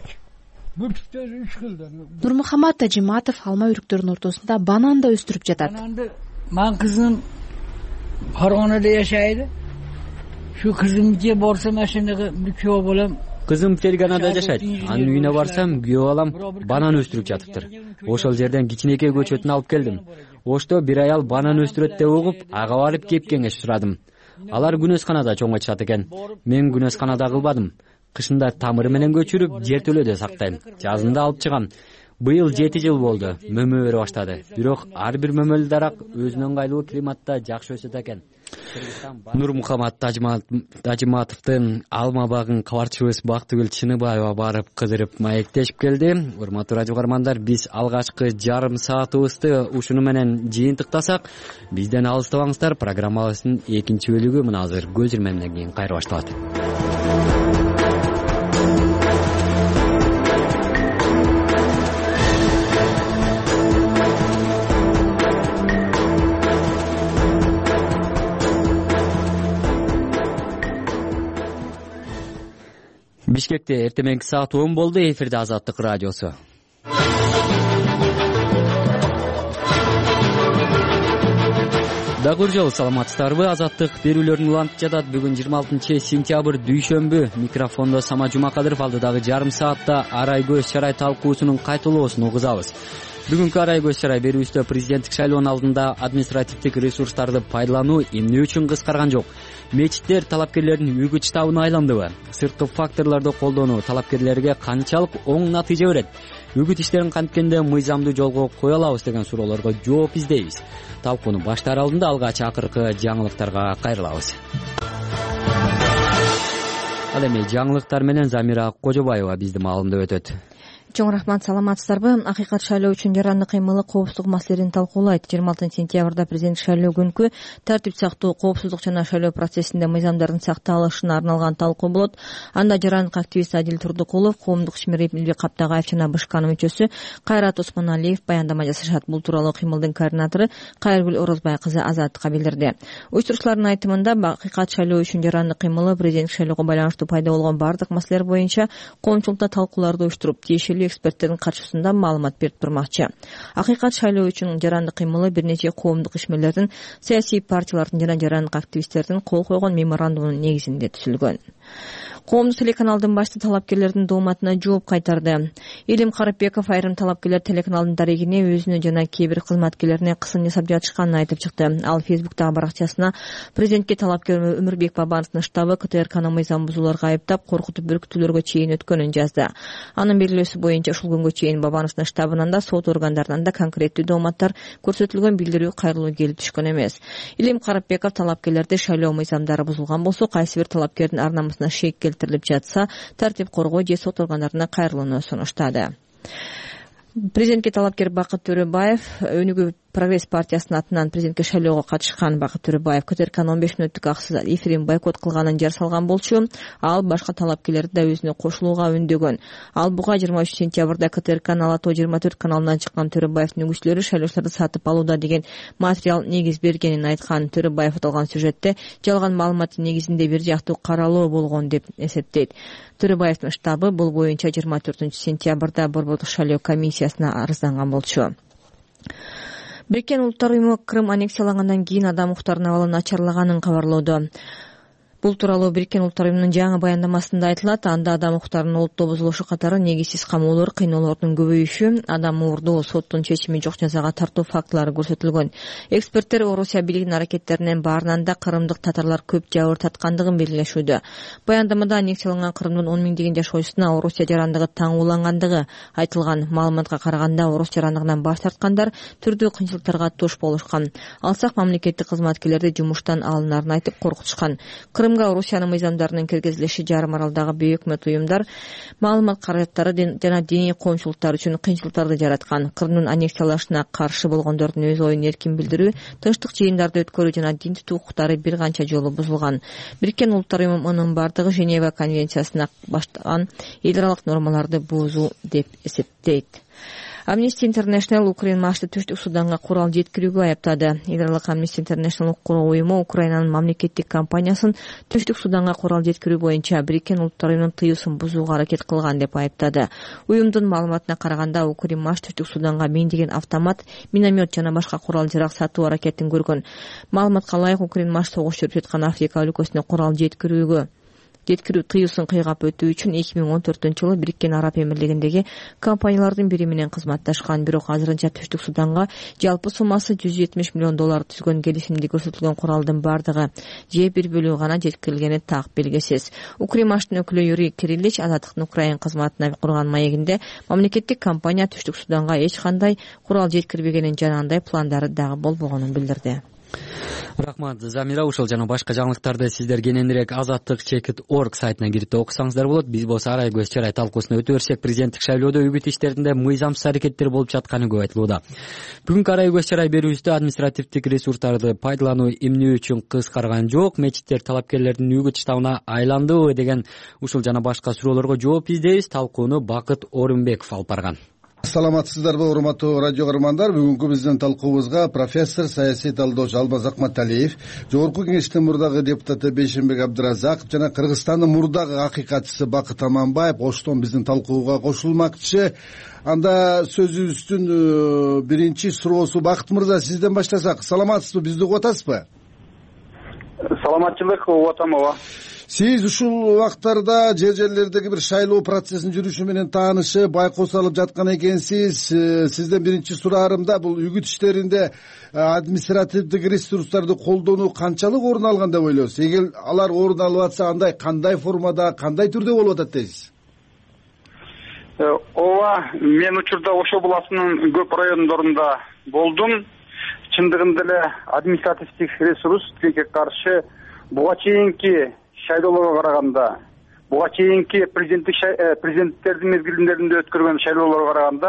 Нурмухамат Тажматов алма үрүктөрүнүн ортосунда банан да өстүрүп жатат. Мен кызым Фаргонада жашайды. Şu kızım diye borsam aşağıda bir köyü bolam. Кызым Ферганада жашайт. Анын үйүнө барсам, күйөө балам банан өстүрүп жатыптыр. Ошол жерден кичинекей көчөтүн алып келдим. Ошто бир аял банан өстүрөт деп угуп, ага барып кеп кеңеш сурадым. Алар күнөсканада чоңойтушат экен. Мен күнөсканада кылбадым. кышында тамыры менен көчүрүп жертөлөдө сактайм, жазында алып чыгам. Быйыл жети жыл болду, мөмө бере баштады. Бирок ар бир мөмөлүү дарак өзүнүн ыңгайлуу климатта жакшы өсөт экен. Нурмухамат Тажиматовдун алма багын кабарчыбыз Бактыгүл Чыныбаева барып кыдырып маектешип келди. Урматтуу радио көрөрмандар, биз алгачкы жарым саатыбызды ушуну менен жыйынтыктасак, бизден алыстабаңыздар. Программабыздын экинчи бөлүгү мына азыр көз ирмемден кийин кайра башталат. Бишкекте эртең саат он болду. Эфирде Азаттык радиосу. Дагы жолу саламатсыздарбы? Азаттык берүүлөрүн улантып жатат. Бүгүн жыйырма алтынчы сентябрь дүйшөмбү. Микрофондо Сама Жумакадыров, алдыдагы жарым саатта Арай көз чарай талкуусунун кайталоосун угузабыз. Бүгүнкү Арай көз чарай берүүбүздө президенттик шайлоонун алдында административдик ресурстарды пайдалануу эмне үчүн кыскарган жок? Мечиттер талапкерлердин үгүт штабына айландыбы? Сырткы факторлорду колдонуу талапкерлерге канчалык оң натыйжа берет? Үгүт иштерин канткенде мыйзамдуу жолго кое алабыз деген суроолорго жооп издейбиз. Талкууну баштаар алдында алгач акыркы жаңылыктарга кайрылабыз. Ал эми жаңылыктар менен Замира Кожобаева биздин маалымда өтөт. Чоң рахмат, саламатсыздарбы? Акыйкат шайлоо үчүн жаранды кыймылы коопсуздук маселелерин талкуулайт. жыйырма алтынчы сентябрда президент шайлоо күнкү тартип сактоо, коопсуздук жана шайлоо процессинде мыйзамдардын сакталышына арналган талкуу болот. Анда жарандык активист Адил Турдукулов, коомдук ишмер Элбек Каптагаев жана БШКнын мүчөсү Кайрат Осмоналиев баяндама жасашат. Бул тууралуу кыймылдын координатору Кайыргүл Орозбай кызы Азаттыкка билдирди. Уюштуруучулардын айтымында, акыйкат шайлоо үчүн жаранды кыймылы президент шайлоого байланыштуу пайда болгон бардык маселелер боюнча коомчулукта талкууларды уюштуруп, тиешелүү эксперттердин катышуусунда маалымат берип турмакчы. Акыйкат шайлоо үчүн жаранды кыймылы бир нече коомдук ишмерлердин, саясий партиялардын жана жарандык активисттердин кол койгон меморандумунун негизинде түзүлгөн. Коомдук телеканалдын башчысы талапкерлердин дооматына жооп кайтарды. Илим Карапбеков айрым талапкерлер телеканалдын дарегине өзүнө жана кээ бир кызматкерлерине кысым жасап жатышканын айтып чыкты. Ал Фейсбуктагы баракчасына президентке талапкер Өмүрбек Бабановдун штабы КТРКны мыйзам бузууларга айыптап, коркутуп бүркүтүүлөргө чейин өткөнүн жазды. Анын белгилөөсү боюнча ушул күнгө чейин Бабановдун штабынан да, сот органдарынан да конкреттүү дооматтар көрсөтүлгөн билдирүү кайрылуу келип түшкөн эмес. Илим Карапбеков талапкерлерди шайлоо мыйзамдары бузулган болсо, кайсы бир талапкердин ар намысына шек келтирилип жатса, тартип коргоо же сот органдарына кайрылууну сунуштады. Президентке талапкер Бакыт Төрөбаев, Өнүгүү Прогресс партиясынын атынан президентке шайлоого катышкан Бакыт Төрөбаев КТРКнын он беш мүнөттүк акысыз эфирин бойкот кылганын жар салган болчу. Ал башка талапкерлерди да өзүнө кошулууга үндөгөн. Ал буга жыйырма үчүнчү сентябрда КТРКнын Ала Тоо жыйырма төрт каналынан чыккан Төрөбаевдин үгүчүлөрү шайлоочуларды сатып алууда деген материал негиз бергенин айткан. Төрөбаев аталган сюжетте жалган маалыматтын негизинде бир жактуу каралоо болгон деп эсептейт. Төрөбаевдин штабы бул боюнча жыйырма төртүнчү сентябрда Борбордук шайлоо комиссиясына арызданган болчу. Бириккен Улуттар уюму Крым аннексиялангандан кийин адам укуктарынын абалы начарлаганын кабарлоодо. Бул тууралуу Бириккен Улуттар уюмунун жаңы баяндамасында айтылат. Анда адам укуктарынын олуттуу бузулушу катары негизсиз камоолор, кыйноолордун көбөйүшү, адам уурдоо, соттун чечими жок жазага тартуу фактылары көрсөтүлгөн. Эксперттер Орусия бийлигинин аракеттеринен баарынан да кырымдык татарлар көп жабыр таткандыгын белгилешүүдө. Баяндамада аннексияланган Крымдын он миңдеген жашоочусуна Орусия жарандыгы таңуулангандыгы айтылган. Маалыматка караганда, орус жарандыгынан баш тарткандар түрдүү кыйынчылыктарга туш болушкан. Алсак мамлекеттик кызматкерлерди жумуштан алынаарын айтып коркутушкан. Крымга Орусиянын мыйзамдарынын киргизилиши жарым аралдагы бейөкмөт уюмдар маалымат каражаттары жана диний коомчулуктар үчүн кыйынчылыктарды жараткан. Крымдын аннексиялашына каршы болгондордун өз оюн эркин билдирүү, тынчтык жыйындарды өткөрүү жана дин тутуу укуктары бир канча жолу бузулган. Бириккен Улуттар уюму мунун бардыгы Женева конвенциясына баштаган эл аралык нормаларды бузуу деп эсептейт. Amnesty International Украин машты Түштүк Суданга курал жеткирүүгө аяптады. Эл аралык Amnesty International укук уюму Украинанын мамлекеттик компаниясын Түштүк Суданга курал жеткирүү боюнча Бириккен Улуттар уюмунун тыюусын бузууга аракет кылган деп айыптады. Уюмдун маалыматына караганда, Украин маш Түштүк Суданга миңдеген автомат, миномет жана башка курал жарак сатуу аракетин көргөн. Маалыматка ылайык, Украин маш согуш жүрүп жаткан Африка өлкөсүнө курал жеткирүүгө жеткирүү тыюусун кыйгап өтүү үчүн эки миң он төртүнчү жылы Бириккен Араб Эмирлигиндеги компаниялардын бири менен кызматташкан. Бирок азырынча Түштүк Суданга жалпы суммасы жүз жетимиш миллион доллар түзгөн келишимде көрсөтүлгөн куралдын бардыгы же бир бөлүгү гана жеткирилгени так белгисиз. Укрмаштын өкүлү Юрий Кириллич Азаттыктын Украин кызматына курган маегинде мамлекеттик компания Түштүк Суданга эч кандай курал жеткирбегенин жана андай пландары дагы болбогонун билдирди. Рахмат Замира. Ушул жана башка жаңылыктарды сиздер кененирээк азаттык чекит орг сайтына кирип окусаңыздар болот. Биз болсо арай көз чарай талкуусуна өтө берсек, президенттик шайлоодо үгүт иштеринде мыйзамсыз аракеттер болуп жатканы көп айтылууда. Бүгүнкү арай көз чарай берүүбүздө административдик ресурстарды пайдалануу эмне үчүн кыскарган жок, мечиттер талапкерлердин үгүт штабына айландыбы деген ушул жана башка суроолорго жооп издейбиз. Талкууну Бакыт Орунбеков алып барган. Саламатсыздарбы урматтуу радио көрөрмандар. Бүгүнкү биздин талкуубузга профессор, саясий талдоочу Албаз Акматалиев, Жогорку Кеңештин мурдагы депутаты Бейшенбек Абдыразаков жана Кыргызстандын мурдагы акыйкатчысы Бакыт Аманбаев оштон биздин талкууга кошулмакчы. Анда сөзүбүздүн биринчи суроосу Бакыт мырза, сизден баштасак. Саламатсызбы, бизди угуп атасызбы? Саламатчылык, угуп атам. ооба. Сиз ушул убактарда жер жерлердеги бир шайлоо процессинин жүрүшү менен таанышып, байкоос алып жаткан экенсиз. Сизден биринчи сураарымда бул үгүт иштеринде административдик ресурстарды колдонуу канчалык орун алган деп ойлойсуз? Эгер алар орун алып атса, андай кандай формада, кандай түрдө болуп атат дейсиз? Ооба, мен учурда Ошо буласынын көп райондорунда болдум. Чындыгында эле административдик ресурс тилекке каршы буга чейинки шайлоолорго караганда, буга чейинки президенттик президенттердин мезгилдеринде өткөргөн шайлоолорго караганда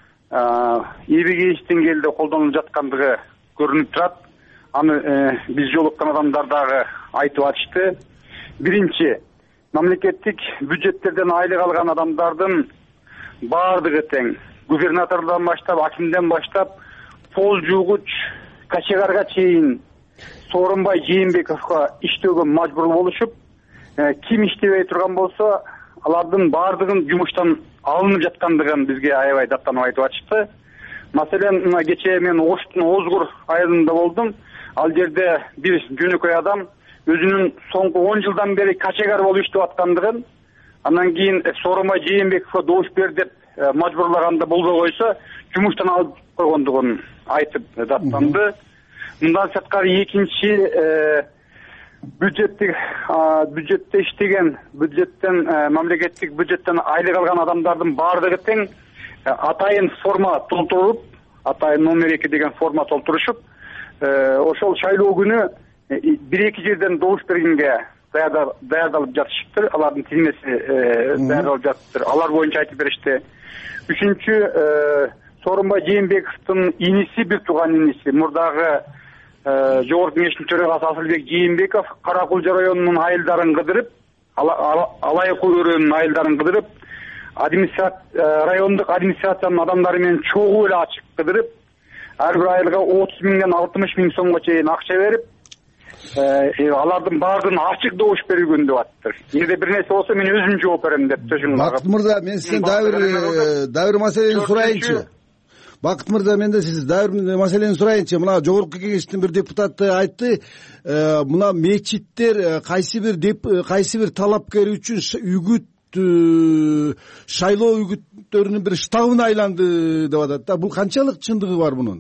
эбегейиш деңгээлде колдонулуп жаткандыгы көрүнүп турат. Аны биз жолуккан адамдар дагы айтып атышты. Биринчи, мамлекеттик бюджеттерден айлык алган адамдардын баардыгы тең. Губернатордон баштап, акимден баштап, пол жуугуч качегарга чейин Сооронбай Жээнбековго иштөөгө мажбур болушуп, ким иштебей турган болсо, алардын баардыгын жумуштан алынып жаткандыгын бизге аябай даттанып айтып атышты. Маселен, мына кечээ мен Оштун Озгур айылында болдум. Ал жерде бир жөнөкөй адам өзүнүн соңку он жылдан бери качегар болуп иштеп аткандыгын, андан кийин Сооронбай Жээнбековго добуш бер деп мажбурлаганда болбой койсо, жумуштан алып койгондугун айтып даттанды. Мындан сырткары экинчи бюджеттик бюджетте иштеген, бюджеттен мамлекеттик бюджеттен айлык алган адамдардын баардыгы тең атайын форма толтуруп, атайын номер эки деген форма толтурушуп, ошол шайлоо күнү бир эки жерден добуш бергенге даярдалып жатышыптыр. Алардын тизмеси даярдалып жатыптыр. Алар боюнча айтып беришти. Үчүнчү, Сооронбай Жээнбековдун иниси, бир тууган иниси, мурдагы Жогорку Кеңештин төрагасы Асылбек Жээнбеков Каракулжа районунун айылдарын кыдырып, алайык өрөөнүн айылдарын кыдырып, райондук администрациянын адамдары менен чогуу эле ачык кыдырып, ар бир айылга отуз миңден алтымыш миң сомго чейин акча берип, алардын баардыгын ачык добуш берилген деп атыптыр. Эгерде бир нерсе болсо мен өзүм жооп берем деп төшүн. Бакыт мырза, мен сизден дагы бир дагы бир маселени сурайынчы. Бакыт мырза, мен да сиз дагы бир маселени сурайынчы. Мына Жогорку Кеңештин бир депутаты айтты, мына мечиттер кайсы бир кайсы бир талапкер үчүн үгүт шайлоо үгүттөрүнүн бир штабына айланды деп атат да. Бул канчалык чындыгы бар мунун?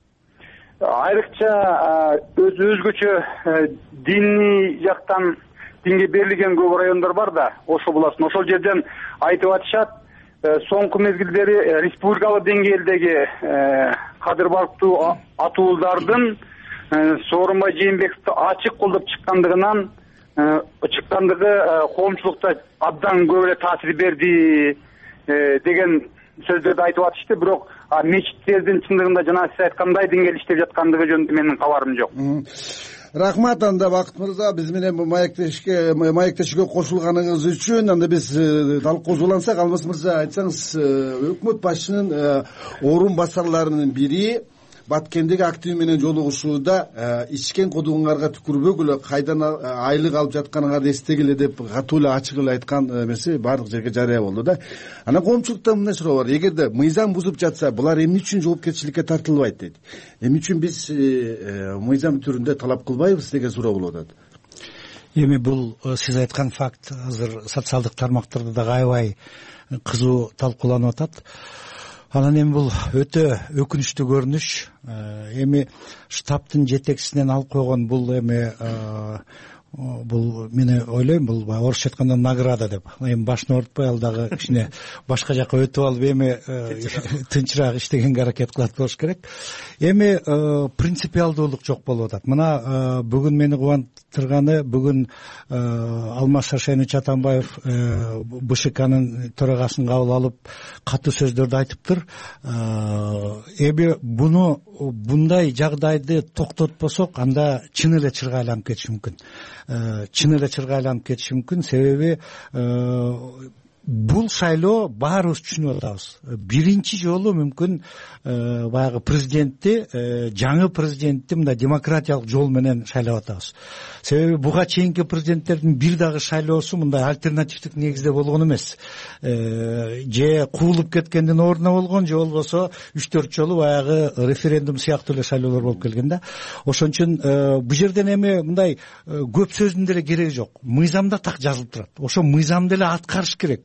Айрыкча өз өзгөчө диний жактан динге берилген көп райондор бар да, Ошо буласын. Ошол жерден айтып атышат, соңку мезгилдери республикалык деңгээлдеги кадыр барктуу атуулдардын Сооронбай Жээнбековду ачык колдоп чыккандыгынан чыккандыгы коомчулукта абдан көп эле таасир берди деген сөздөрдү айтып атышты. Бирок мечиттердин чындыгында жана сиз айткандай деңгээлде иштеп жаткандыгы жөнүндө менин кабарым жок. Рахмат. Анда Бакыт мырза, биз менен маектешке маектешүүгө кошулганыңыз үчүн. Анда биз талкуубузду улантсак, Алмаз мырза, айтсаңыз, өкмөт башчынын орун басарларынын бири Баткендеги активи менен жолугушууда ичкен кодуңарга түкүрбөгүлө, кайдан айлык алып жатканыңарды эстегиле деп катуу эле ачык эле айткан эмеси баардык жерге жарыя болду да. Анан коомчулукта мындай суроо бар: эгерде мыйзам бузуп жатса, булар эмне үчүн жоопкерчиликке тартылбайт дейт? Эмне үчүн биз мыйзам түрүндө талап кылбайбыз деген суроо болуп атат. эми бул сиз айткан факт азыр социалдык тармактарда дагы аябай кызуу талкууланып атат. Анан эми бул өтө өкүнүчтүү көрүнүш. Эми штабтын жетекчисинен алып койгон бул эми бул мен ойлойм бул орусча айтканда награда деп. Эми башын оорутпай ал дагы кичине башка жака өтүп алып эми тынчыраак иштегенге аракет кылат болуш керек. Эми принципиалдуулук жок болуп атат. Мына бүгүн мени кубандырганы, бүгүн Алмаз Шаршенович Атамбаев БШКнын төрагасын кабыл алып катуу сөздөрдү айтыптыр. Эми буну bunday жагдайды токтотпосок, анда чын эле чырга айланып кетиши мүмкүн. Чын эле чырга айланып кетиши мүмкүн. Себеби бул шайлоо баарыбыз түшүнүп атабыз. Биринчи жолу мүмкүн баягы президентти, жаңы президентти мындай демократиялык жол менен шайлап атабыз. Себеби буга чейинки президенттердин бир дагы шайлоосу мындай альтернативдик негизде болгон эмес. Же куулуп кеткендин ордуна болгон, же болбосо үч төрт жолу баягы референдум сыяктуу эле шайлоолор болуп келген да. Ошон үчүн бул жерден эми мындай көп сөздүн деле кереги жок. Мыйзамда так жазылып турат. Ошо мыйзамды эле аткарыш керек.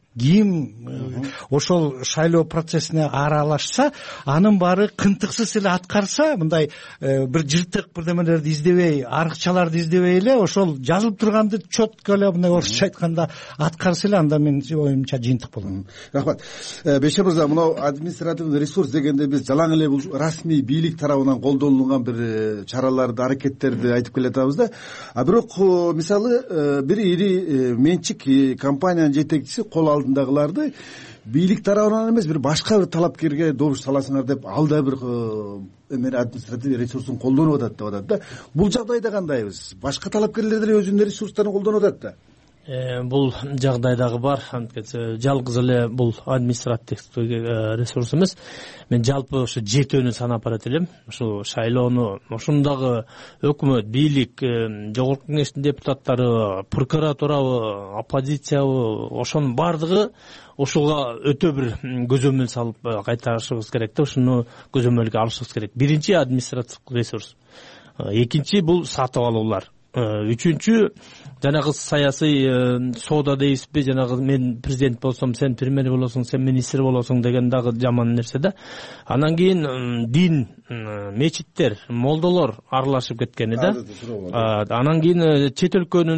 Ким ошол шайлоо процессине аралашса, анын баары кынтыксыз эле аткарса, мындай бир жыртык бирдемелерди издебей, арыкчаларды издебей эле ошол жазылып турганды четко эле мындай орусча айтканда аткарса эле, анда мен оюмча жыйынтык болот. Рахмат. Бейше мырза, мына административный ресурс дегенде биз жалаң эле бул расмий бийлик тарабынан колдонулган бир чараларды, аракеттерди айтып келатабыз да. А бирок мисалы бир ири менчик компаниянын жетекчиси кол алдындагыларды бийлик тарабынан эмес, бир башка бир талапкерге добуш саласыңар деп, ал да бир эме административный ресурсун колдонуп атат деп атат да. Бул жагдайда кандайбыз? Башка талапкерлер деле өзүнүн ресурстарын колдонуп атат да. Бул жагдай дагы бар. Жалгыз эле бул административдик ресурс эмес. Мен жалпы ошо жетөөнү санап барат элем. Ошо шайлоону ошондагы өкмөт, бийлик, жогорку кеңештин депутаттары, прокуратурабы, оппозициябы, ошонун бардыгы ошого өтө бир көзөмөл салып кайтарышыбыз керек да. Ошону көзөмөлгө алышыбыз керек. Биринчи административдик ресурс. Экинчи бул сатып алуулар. Үчүнчү жанагы саясий соода дейсизби, жанагы мен президент болсом сен премьер болосуң, сен министр болосуң деген дагы жаман нерсе да. Анан кийин дин, мечиттер, молдолор аралашып кеткени да. Анан кийин чет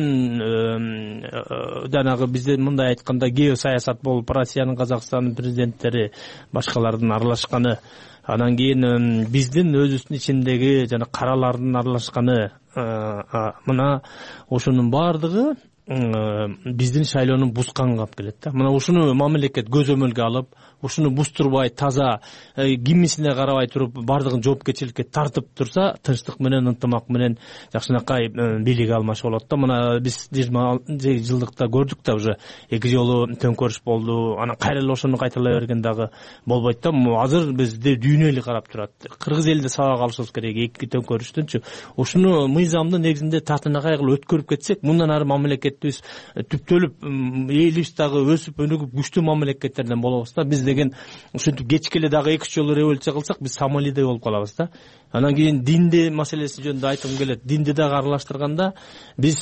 өлкөнүн жанагы бизде мындай айтканда геосаясат болуп, Россиянын, Казакстандын президенттери, башкалардын аралашканы. Анан кийин биздин өзүбүздүн ичиндеги жана каралардын аралашканы. Мына ошонун бардыгы биздин шайлоонун бусканга алып келет да. Мына ушуну мамлекет көзөмөлгө алып, ушуну бустурбай, таза, кимисине карабай туруп, бардыгын жоопкерчиликке тартып турса, тынчтык менен, ынтымак менен жакшынакай бийлик алмашып болот да. Мына биз жыйырма жылдыкта көрдүк да, уже эки жолу төңкөрүш болду. Анан кайра эле ошону кайталай берген дагы болбойт да. Азыр бизде дүйнө эли карап турат. Кыргыз элде сабак алышыбыз керек эки төңкөрүштөнчү. Ушуну мыйзамдын негизинде татынакай кылып өткөрүп кетсек, мындан ары мамлекетибиз түптөлүп, элибиз дагы өсүп өнүгүп күчтүү мамлекеттерден болобуз да. Биз деген ушинтип кечкеле дагы эки үч жолу революция кылсак, биз Сомалиде болуп калабыз да. Анан кийин динди маселеси жөнүндө айткым келет. Динди дагы аралаштырганда биз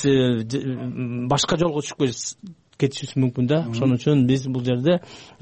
башка жолго түшүп кетишибиз мүмкүн да. Ошон үчүн биз бул жерде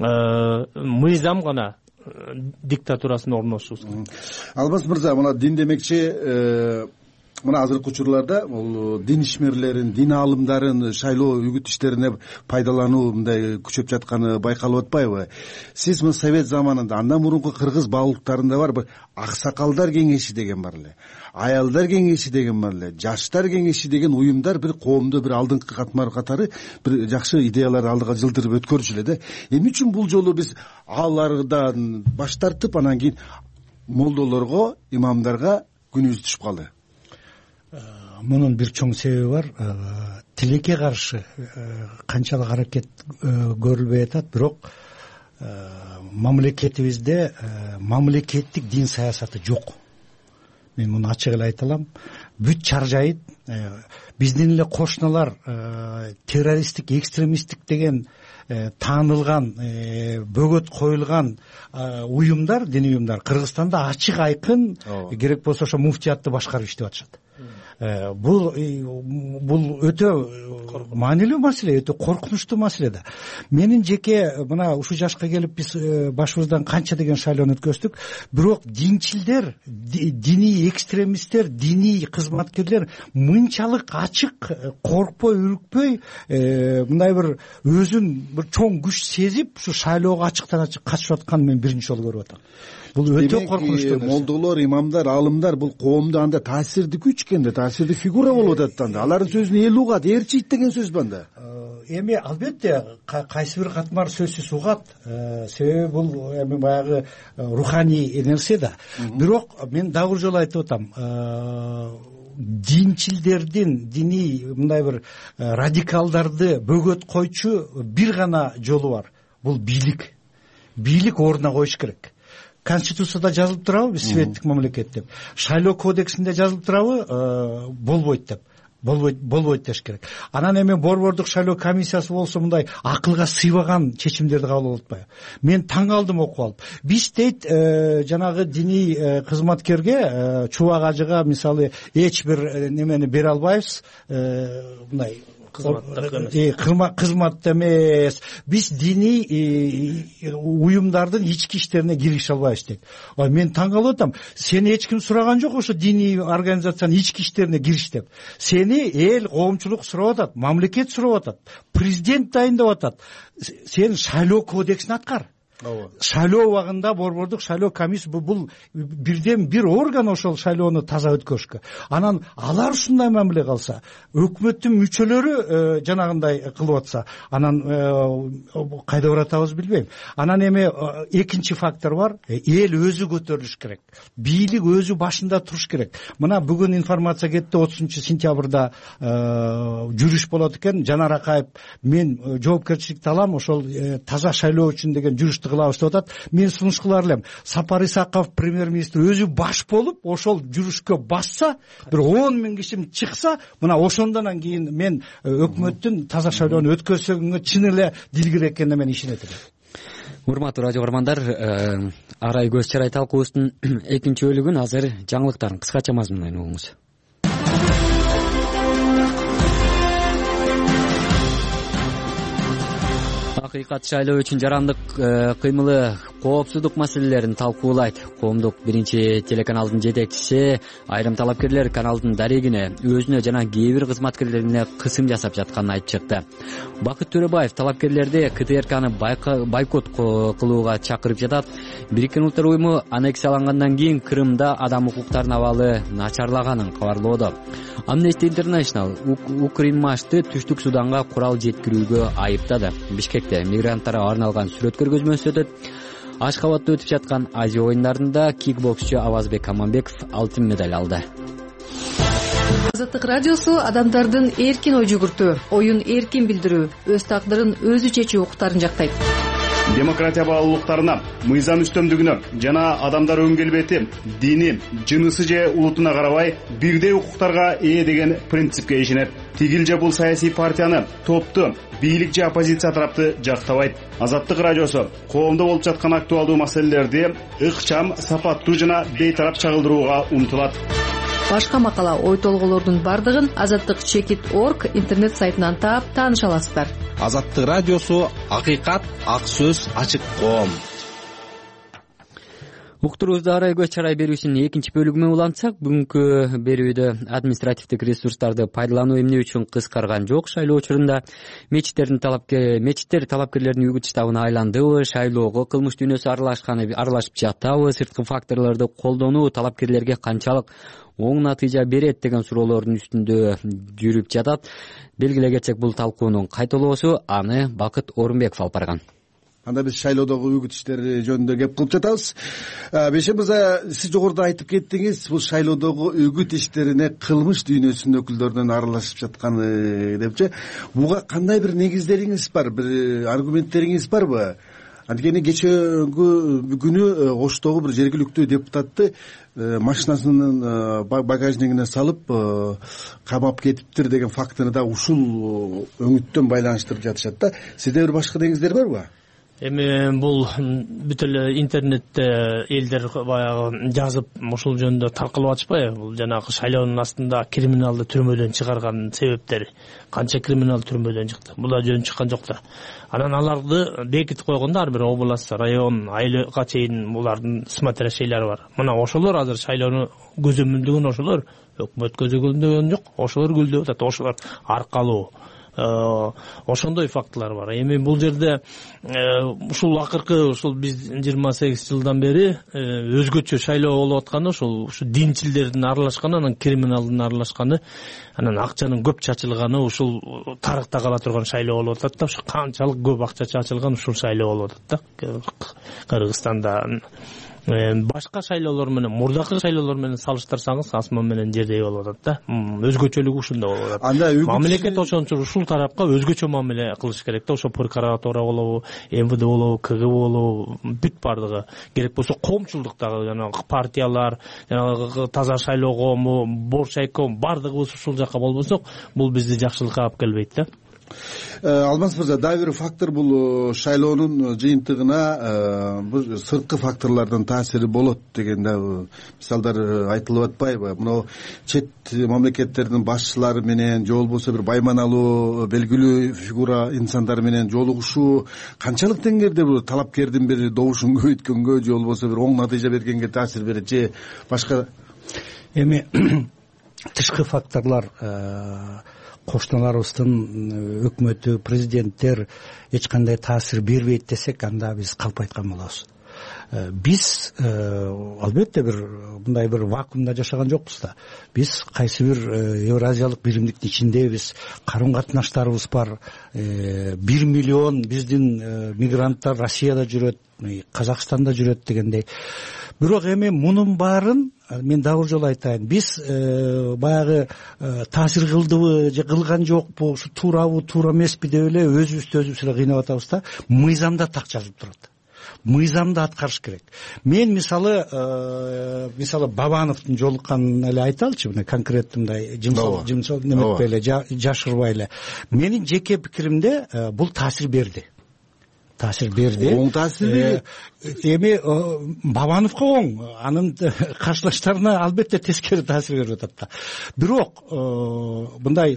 мыйзам гана диктатурасын орнотушубуз керек. Алмаз мырза, мына дин демекчи мына азыркы учурларда бул дин ишмерлерин, дин аалымдарын шайлоо үгүт иштерине пайдалануу мындай күчөп жатканы байкалып атпайбы? Сиз мына совет заманында, андан мурунку кыргыз баалуулуктарында бар бир аксакалдар кеңеши деген бар эле, аялдар кеңеши деген бар эле, жаштар кеңеши деген уюмдар бир коомдо бир алдыңкы катмар катары бир жакшы идеяларды алдыга жылдырып өткөрчү эле да. Эмне үчүн бул жолу биз алардан баш тартып, анан кийин молдолорго, имамдарга күнүбүз түшүп калды? Мунун бир чоң себеби бар. Тилекке каршы канчалык аракет көрүлбөй атат, бирок мамлекетибизде мамлекеттик дин саясаты жок. Мен муну ачык эле айта алам. Бүт чаржайыт биздин эле кошуналар террористтик, экстремисттик деген таанылган, бөгөт коюлган уюмдар, дини уюмдар Кыргызстанда ачык айкын керек болсо ошо муфтиятты башкарып иштеп атышат. бул бул өтө маанилүү маселе, өтө коркунучтуу маселе да. Менин жеке мына ушул жашка келип биз башыбыздан канча деген шайлоону өткөздүк, бирок динчилдер, диний экстремисттер, диний кызматкерлер мынчалык ачык, коркпой, үрүкпөй, мындай бир өзүн бир чоң күч сезип ушу шайлоого ачыктан ачык катышып атканын мен биринчи жолу көрүп атам. Бул өтө коркунучтуу нерсе. Молдолор, имамдар, алымдар бул коомдо анда таасирдүү күч экенде, таасирдүү фигура болуп атат анда. Алардын сөзүн эл угат, ээрчийт деген сөз бар анда. Эми албетте кайсы бир катмар сөзсүз угат, себеби бул эми баягы руханий нерсе да. Бирок мен дагы бир жолу айтып атам, динчилдердин, диний мындай бир радикалдарды бөгөт койчу бир гана жолу бар. Бул бийлик. Бийлик ордуна коюш керек. Конституцияда жазылып турабы биз светтик мамлекет деп, шайлоо кодексинде жазылып турабы болбойт деп, болбойт болбойт деш керек. Анан эми борбордук шайлоо комиссиясы болсо мындай акылга сыйбаган чечимдерди кабыл алып атпайбы. Мен таң калдым окуп алып. Биз дейт жанагы диний кызматкерге, чубак ажыга мисалы эч бир немени бере албайбыз, мындай кызмат эмес, биз диний уюмдардын ички иштерине киришише албайбыз дейт. Мен таң калып атам. Сени эч ким сураган жок ошо диний организациянын ички иштерине кириш деп. Сени эл, коомчулук сурап атат, мамлекет сурап атат, президент дайындап атат. Сен шайлоо кодексин аткар. Шайлоо убагында борбордук шайлоо комиссия бул бирден бир орган ошол шайлоону таза өткөрүшкө. Анан алар ушундай мамиле кылса, өкмөттүн мүчөлөрү жанагындай кылып атса, анан кайда баратабыз билбейм. Анан эми экинчи фактор бар, эл өзү көтөрүлүш керек. Бийлик өзү башында туруш керек. Мына бүгүн информация кетти, отузунчу сентябрда жүрүш болот экен. Жанар Акаев мен жоопкерчиликти алам, ошол таза шайлоо үчүн деген жүрүштү кылабыз деп атат. Мен сунуш кылар элем. Сапар Исаков премьер-министр өзү баш болуп, ошол жүрүшкө басса, бир он миң киши чыкса, мына ошондон кийин мен өкмөттүн таза шайлоону өткөрсөгөнгө чын эле дилгир экенине мен ишенет элем. Урматтуу радио көрөрмандар, Арай көз чарай талкуубуздун экинчи бөлүгүн азыр жаңылыктардын кыскача мазмунунан угуңуз. Акыйкат шайлоо үчүн жарандык кыймылы коопсуздук маселелерин талкуулайт. Коомдук биринчи телеканалдын жетекчиси айрым талапкерлер каналдын дарегине өзүнө жана кээ бир кызматкерлерине кысым жасап жатканын айтып чыкты. Бакыт Төрөбаев талапкерлерди КТРКны бойкот кылууга чакырып жатат. Бириккен Улуттар уюму аннексиялангандан кийин Крымда адам укуктарынын абалы начарлаганын кабарлоодо. Amnesty International Укринмашты Түштүк Суданга курал жеткирүүгө айыптады. Бишкекте мигранттарга арналган сүрөт көргөзмөсү өтөт. Ашкабадта өтүп жаткан Азия оюндарында кикбоксчу Авазбек Аманбеков алтын медаль алды. Азаттык радиосу адамдардын эркин ой жүгүртүү, оюн эркин билдирүү, өз тагдырын өзү чечүү укуктарын жактайт. Демократия баалуулуктарына, мыйзам үстөмдүгүнө жана адамдар өн келбети, дини, жынысы же улутуна карабай бирдей укуктарга ээ деген принципке ишенет. Тигил же бул саясий партияны, топту, бийлик же оппозиция тарапты жактабайт. Азаттык радиосу коомдо болуп жаткан актуалдуу маселелерди ыкчам, сапаттуу жана бейтарап чагылдырууга умтулат. Башка макала, ой толголордун бардыгын азаттык чекит точка орг интернет сайтынан таап тааныша аласыздар. Азаттык радиосу акыйкат, ак сөз, ачык коом. Уктуруубузду Арай көз чарай берүүсүнүн экинчи бөлүгүнө улантсак, бүгүнкү берүүдө административдик ресурстарды пайдалануу эмне үчүн кыскарган жок, шайлоо учурунда мечиттердин талапкер мечиттер талапкерлердин үгүт штабына айландыбы, шайлоого кылмыш дүйнөсү аралашканы аралашып жатабы, сырткы факторлорду колдонуу талапкерлерге канчалык оң натыйжа берет деген суроолордун үстүндө жүрүп жатат. Белгилей кетсек, бул талкуунун кайталоосу аны Бакыт Орунбеков алып барган. Анда биз шайлоодогу үгүт иштери жөнүндө кеп кылып жатабыз. Бешем мырза, сиз жогоруда айтып кеттиңиз, бул шайлоодогу үгүт иштерине кылмыш дүйнөсүнүн өкүлдөрүнөн аралашып жатканы депчи. Буга кандай бир негиздериңиз бар, бир аргументтериңиз барбы? Анткени кечеги күнү Оштогу бир жергиликтүү депутатты машинасынын багажнигине салып камап кетиптир деген фактыны да ушул өңүттөн байланыштырып жатышат да. Сизде бир башка негиздер барбы? эми бул бүт эле интернетте элдер баягы жазып ошол жөнүндө таркалып атышпайбы? Бул жанагы шайлоонун астында криминалды түрмөдөн чыгарган себептери канча криминалдуу түрмөдөн чыкты? Бул да жөн чыккан жок да. Анан аларды бекитип койгондо ар бир област, район, айылга чейин булардын смотрящийлери бар. Мына ошолор азыр шайлоону көзөмөлдөгөн, ошолор өкмөт көзөмөлдөгөн жок, ошолор гүлдөп атат, ошолор аркалуу. Ошондой фактылар бар. Эми бул жерде ушул акыркы ушул биз жыйырма сегиз жылдан бери өзгөчө шайлоо болуп атканы ушул ушу динчилдердин аралашканы, анан криминалдын аралашканы, анан акчанын көп чачылганы ушул тарыхта кала турган шайлоо болуп атат да. Ушу канчалык көп акча чачылган ушул шайлоо болуп атат да. Кыргызстанда башка шайлоолор менен, мурдакы шайлоолор менен салыштырсаңыз, асман менен жердей болуп атат да. Өзгөчөлүгү ушунда болуп атат. Мамлекет ошон үчүн ушул тарапка өзгөчө мамиле кылыш керек да. Ошо прокуратура болобу, эм вэ дэ болобу, ка гэ бэ болобу, бүт бардыгы. Керек болсо коомчулуктагы жанагы партиялар, жанагы таза шайлоо коому, боршайком бардыгыбыз ушул жака болбосок, бул бизди жакшылыкка алып келбейт да. Алмаз мырза, дагы бир фактор бул шайлоонун жыйынтыгына бул сырткы факторлордун таасири болот деген да мисалдар айтылып атпайбы? Мына чет мамлекеттердин башчылары менен же болбосо бир байманалуу белгилүү фигура инсандар менен жолугушуу канчалык деңгээлде бул талапкердин бир добушун көбөйткөнгө же болбосо бир оң натыйжа бергенге таасир берет же башка? Эми тышкы факторлор кошуналарыбыздын өкмөтү, президенттер эч кандай таасир бербейт десек, анда биз калп айткан болобуз. Биз албетте бир мындай бир вакуумда жашаган жокпуз да. Биз кайсы бир Евразиялык биримдиктин ичиндебиз, карым катнаштарыбыз бар. Бир миллион биздин мигранттар Россияда жүрөт, Казакстанда жүрөт дегендей. Бирок эми мунун баарын мен дагы жолу айтайын. Биз баягы таасир кылдыбы же кылган жокпу, ушу туурабы, туура эмеспи деп эле өзүбүздү өзүбүз эле кыйнап атабыз да. Мыйзамда так жазылып турат. Мыйзамды аткарыш керек. Мен мисалы мисалы Бабановдун жолукканын эле айталычы, мына конкреттүү мындай жымсал жымсал неметпей эле, жашырбай эле. Менин жеке пикиримде бул таасир берди. Таасир берди. Оң таасир берди. Эми Бабановго оң, анын каршылаштарына албетте тескери таасир берип атат да. Бирок мындай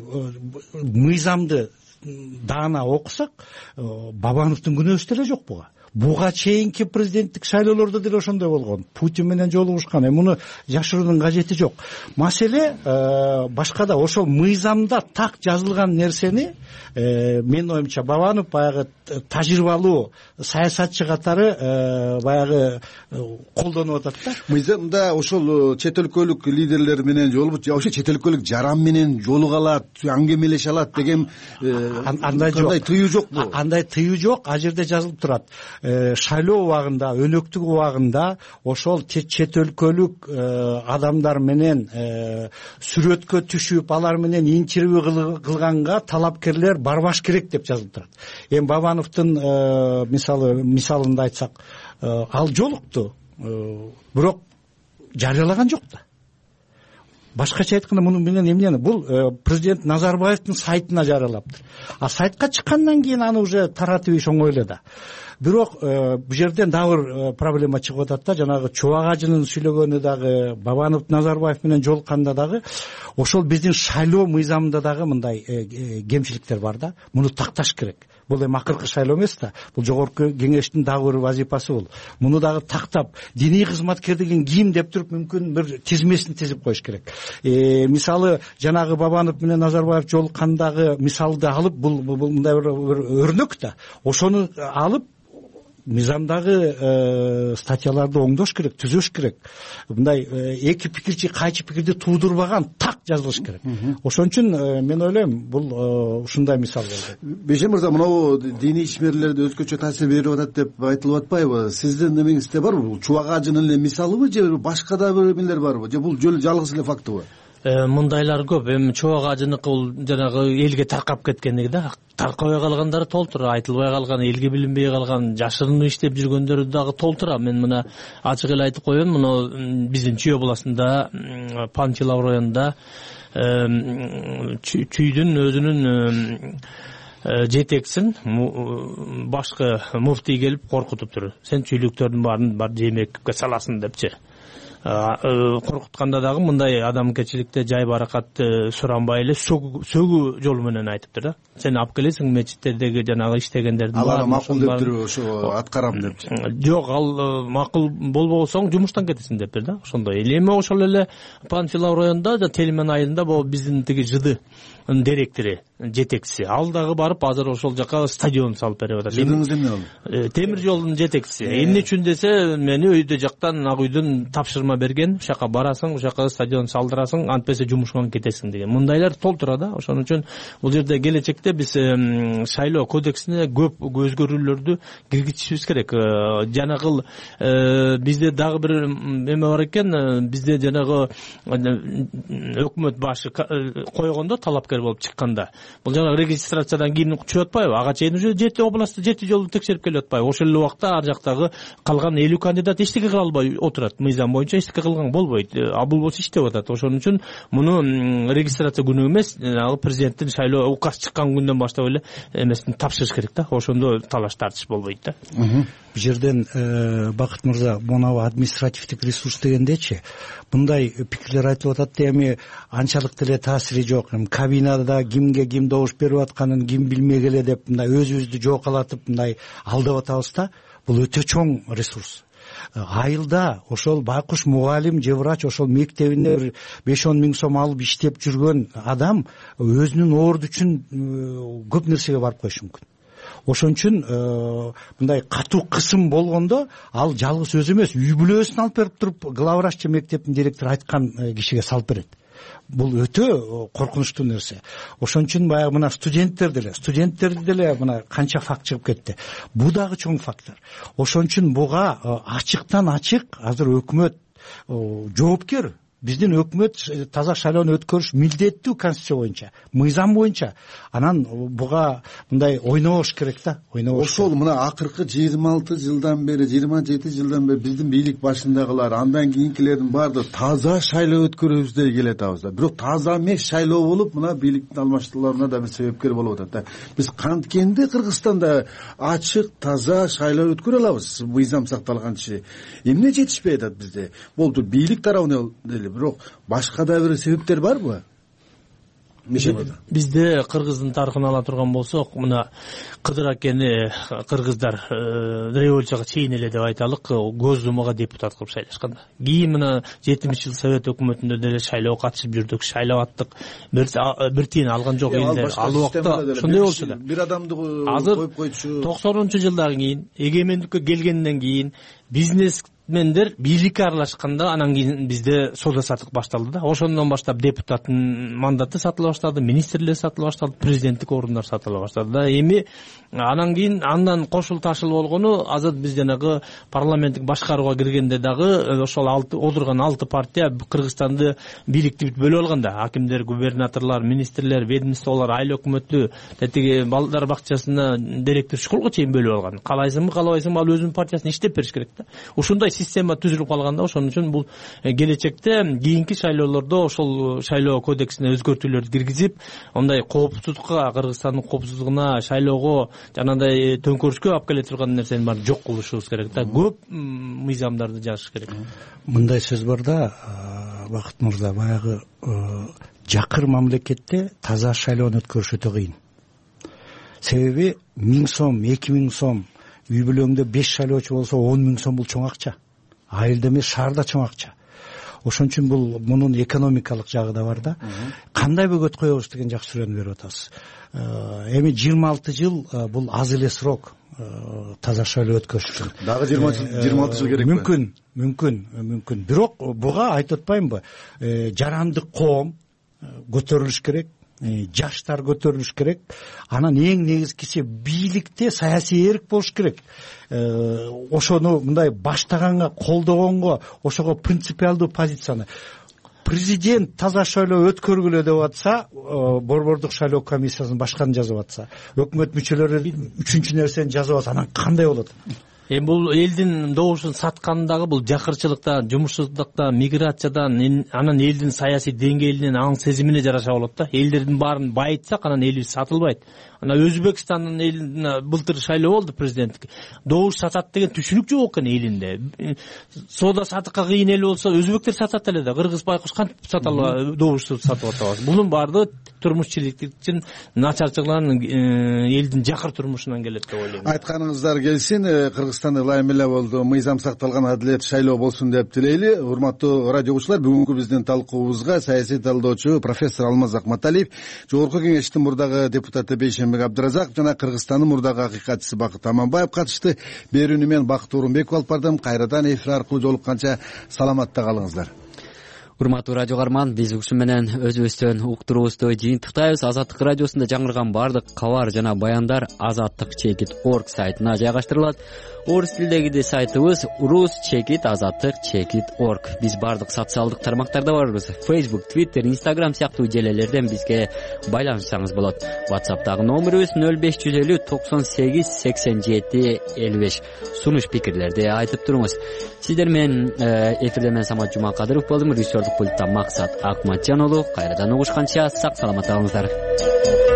мыйзамды даана окусак, Бабановдун күнөөсү деле жок буга. Буга чейинки президенттик шайлоолордо деле ошондой болгон. Путин менен жолугушкан. Эми муну жашыруунун кажети жок. Маселе башкада, ошол мыйзамда так жазылган нерсени менин оюмча Бабанов баягы тажрыйбалуу саясатчы катары баягы колдонуп атат да. Мыйзамда ошол чет өлкөлүк лидерлер менен жолугуп, же ошо чет өлкөлүк жаран менен жолуга алат, аңгемелеше алат деген андай жок. Андай тыюу жок бу. Андай тыюу жок, а жерде жазылып турат. Шайлоо убагында, өнөктүк убагында ошол чет өлкөлүк адамдар менен сүрөткө түшүп, алар менен инчирүү кылганга талапкерлер барбаш керек деп жазылып турат. Эми Бабановдун мисалы мисалында айтсак, ал жолукту, бирок жарыялаган жок да. Башкача айтканда, муну менен эмнени? Бул президент Назарбаевдин сайтына жарыялаптыр. А сайтка чыккандан кийин аны уже таратып иш оңой эле да. Бирок бул жерден дагы бир проблема чыгып атат да. Жанагы Чубак ажынын сүйлөгөнү дагы, Бабанов Назарбаев менен жолукканда дагы ошол биздин шайлоо мыйзамында дагы мындай кемчиликтер бар да. Муну такташ керек. Бул эми акыркы шайлоо эмес да. Бул жогорку кеңештин дагы бир вазифасы бул. Муну дагы тактап, диний кызматкер деген ким деп туруп мүмкүн бир тизмесин тизип коюш керек. Мисалы жанагы Бабанов менен Назарбаев жолуккандагы мисалды алып, бул мындай бир өрнөк да. Ошону алып мыйзамдагы статьяларды оңдош керек, түзөш керек. Мындай эки пикирчи кайчы пикирди туудурбаган так жазылыш керек. Ошон үчүн мен ойлойм, бул ушундай мисал болду. Бейшен мырза, мынау диний ишмерлерде өзгөчө таасир берип атат деп айтылып атпайбы? Сиздин эмеңизде барбы? Чубак ажынын эле мисалыбы же башка да бир эмелер барбы? Же бул жөн жалгыз эле фактыбы? Мындайлар көп. Эми Чубак ажыныкы бул жанагы элге таркап кеткендиги да. Таркабай калгандары толтура, айтылбай калган, элге билинбей калган, жашырынып иштеп жүргөндөрү дагы толтура. Мен мына ачык эле айтып коеюн, мына биздин Чүй областында, Панчилав районунда чүйдүн өзүнүн жетексин башкы муфтий келип коркутуп тур. Сен чүйлүктөрдүн баарын бар жемекке саласың депчи. Коркутканда дагы мындай адамгерчиликте жай баракатты суранбай эле сөгүү жолу менен айтыптыр да. Сен алып келесиң мечиттердеги жанагы иштегендердин алар макул дептир, ошо аткарам депчи. Жок, ал макул болбосоң жумуштан кетесиң дептир да. Ошондой эле эми ошол эле Панфилов районунда Телмен айылында бул биздин тиги жыды директору жетекчиси ал дагы барып азыр ошол жака стадион салып берип атат. Жыдыңыз эмне ал? Темир жолдун жетекчиси. Эмне үчүн десе, мени өйдө жактан ак үйдөн тапшырма берген, ушака барасың, ушака стадион салдырасың, антпесе жумушка кетесиң деген. Мындайлар толтура да. Ошон үчүн бул жерде келечекте биз шайлоо кодексине көп өзгөрүүлөрдү киргизишибиз керек. Жанагыл бизде дагы бир эме бар экен, бизде жанагы өкмөт башы койгондо талапкер болуп чыкканда, бул жанагы регистрациядан кийин чыгып атпайбы? Ага чейин уже жети областты жети жолу текшерип келип атпайбы? Ошол эле убакта ар жактагы калган элүү кандидат эчтеке кыла албай отурат. Мыйзам боюнча эчтеке кылган болбойт. А бул болсо иштеп атат. Ошон үчүн муну регистрация күнү эмес, ал президенттин шайлоо указ чыккан күндөн баштап эле эмесин тапшырыш керек да. Ошондо талаш тартыш болбойт да. Бул жерден Бакыт мырза, монабу административдик ресурс дегендечи мындай пикирлер айтылып атат да, эми анчалык деле таасири жок. Кабинада кимге ким добуш берип атканын ким билмек эле деп мындай өзүбүздү жоокалатып мындай алдап атабыз да. Бул өтө чоң ресурс. Айылда ошол байкуш мугалим же врач ошол мектебинде бир беш он миң сом алып иштеп жүргөн адам өзүнүн орду үчүн көп нерсеге барып коюшу мүмкүн. Ошон үчүн мындай катуу кысым болгондо ал жалгыз өзү эмес, үй бүлөсүн алып берип туруп главврач же мектептин директору айткан кишиге салып берет. Бул өтө коркунучтуу нерсе. Ошон үчүн баягы мына студенттер деле, студенттерди деле мына канча факт чыгып кетти. Бул дагы чоң фактор. Ошон үчүн буга ачыктан ачык азыр өкмөт жоопкер. Биздин өкмөт таза шайлоону өткөрүш милдеттүү конституция боюнча, мыйзам боюнча. Анан буга мындай ойнобош керек да, ойнобош. Ошол мына акыркы жыйырма алты жылдан бери, жыйырма жети жылдан бери биздин бийлик башындагылар, андан кийинкилердин баардыгы таза шайлоо өткөрөбүз деп келет атабыз. Бирок таза эмес шайлоо болуп, мына бийликтин алмаштырууларына да бир себепкер болуп атат да. Биз канткенде Кыргызстанда ачык, таза шайлоо өткөрө алабыз, мыйзам сакталганча. Эмне жетишпей атат бизде? Болду, бийлик тарабынан деле, бирок башка да бир себептер барбы? Бизде кыргыздын тарыхын ала турган болсок, мына Кыдыр акени кыргыздар революцияга чейин эле деп айталык, Госдумага депутат кылып шайлашкан. Кийин мына жетимиш жыл совет өкмөтүндө деле шайлоого катышып жүрдүк, шайлап аттык. Бир тиын алган жок элдер. Ал убакта ошондой болчу да. Бир адамды коюп койчу. токсонунчу жылдан кийин, эгемендикке келгенден кийин бизнес мендер бийликке аралашканда анан кийин бизде соода саттык башталды да. Ошондон баштап депутаттын мандаты сатыла баштады, министрлер сатыла баштады, президенттик орундар сатыла баштады да. Эми анан кийин андан кошул ташыл болгону азыр биз жанагы парламенттик башкарууга киргенде дагы ошол алты отурган алты партия Кыргызстанды бийликти бүт бөлүп алган да. Акимдер, губернаторлор, министрлер, ведомстволор, айыл өкмөтү, тетиги балдар бакчасына директор школго чейин бөлүп алган. Каалайсыңбы, каалабайсыңбы, ал өзүнүн партиясына иштеп бериш керек да. Ушундай система түзүлүп калганда, ошон үчүн бул келечекте кийинки шайлоолордо ошол шайлоо кодексине өзгөртүүлөрдү киргизип, ондай коопсуздукка, Кыргызстандын коопсуздугуна, шайлоого жанагындай төңкөрүшкө алып келе турган нерсени бар жок кылышыбыз керек да. Көп мыйзамдарды жазыш керек. Мындай сөз бар да, Бакыт мырза, баягы жакыр мамлекетте таза шайлоону өткөрүш өтө кыйын. Себеби миң сом, эки миң сом, үй бүлөңдө беш шайлоочу болсо он миң сом бул чоң акча. Айылда эмес, шаарда чоң акча. Ошон үчүн бул мунун экономикалык жагы да бар да. Кандай бөгөт коебуз деген жакшы суроону берип атасыз. Эми жыйырма алты жыл бул аз эле срок таза шайлоо өткөрүш үчүн. Дагы жыйырма алты жыл керекпи? Мүмкүн, мүмкүн, мүмкүн. Бирок буга айтып атпаймынбы? Жарандык коом көтөрүлүш керек. Жаштар көтөрүлүш керек. Анан эң негизгиси бийликте саясий эрк болуш керек. Ошону мындай баштаганга, колдогонго, ошого принципиалдуу позицияны президент таза шайлоо өткөргүлө деп атса, борбордук шайлоо комиссиясынын башканы жазып атса, өкмөт мүчөлөрү үчүнчү нерсени жазып атса, анан кандай болот? эми бул элдин добушун сатканы дагы бул жакырчылыктан, жумушсуздуктан, миграциядан, анан элдин саясий деңгээлинен, аң сезимине жараша болот да. Элдердин баарын байытсак, анан элибиз сатылбайт. Анан Өзбекстандын элине былтыр шайлоо болду президенттик. Добуш сатат деген түшүнүк жок экен элинде. Соода сатыкка кыйын эл болсо өзбектер сатат эле да. Кыргыз байкуш кантип сата албайт, добушту сатып атабыз. Бунун баардыгы турмуш-тиричилик үчүн начарчылыгын элдин жакыр турмушунан келет деп ойлойм. Айтканыңыздар келсин. Кыргызстанда ылайым эле болду. Мыйзам сакталган адилет шайлоо болсун деп тилейли. Урматтуу радио угуучулар, бүгүнкү биздин талкуубузга саясий талдоочу профессор Алмаз Акматалиев, Жогорку Кеңештин мурдагы депутаты Бейшенбек Абдыразаков жана Кыргызстандын мурдагы акыйкатчысы Бакыт Аманбаев катышты. Берүүнү мен Бакыт Орунбеков алып бардым. Кайрадан эфир аркылуу жолукканча саламатта калыңыздар. Урматтуу радио каарман, биз ушун менен өзүбүздөн уктуруубузду жыйынтыктайбыз. Азаттык радиосунда жаңырган баардык кабар жана баяндар азаттык чекит орг сайтына жайгаштырылат. Орус тилдеги сайтыбыз урус чекит азаттык чекит орг. Биз баардык социалдык тармактарда барбыз. Facebook, Twitter, Instagram сыяктуу желелерден бизге байланышсаңыз болот. WhatsApp'тагы номерибиз нөл беш жүз элүү токсон сегиз сексен жети элүү беш. Сунуш пикирлерди айтып туруңуз. Сиздер менен эфирде мен Самат Жумакадыров болдум. Режиссердук пульттан Максат Акматжан уулу. Кайрадан угушканча сак саламат болуңуздар.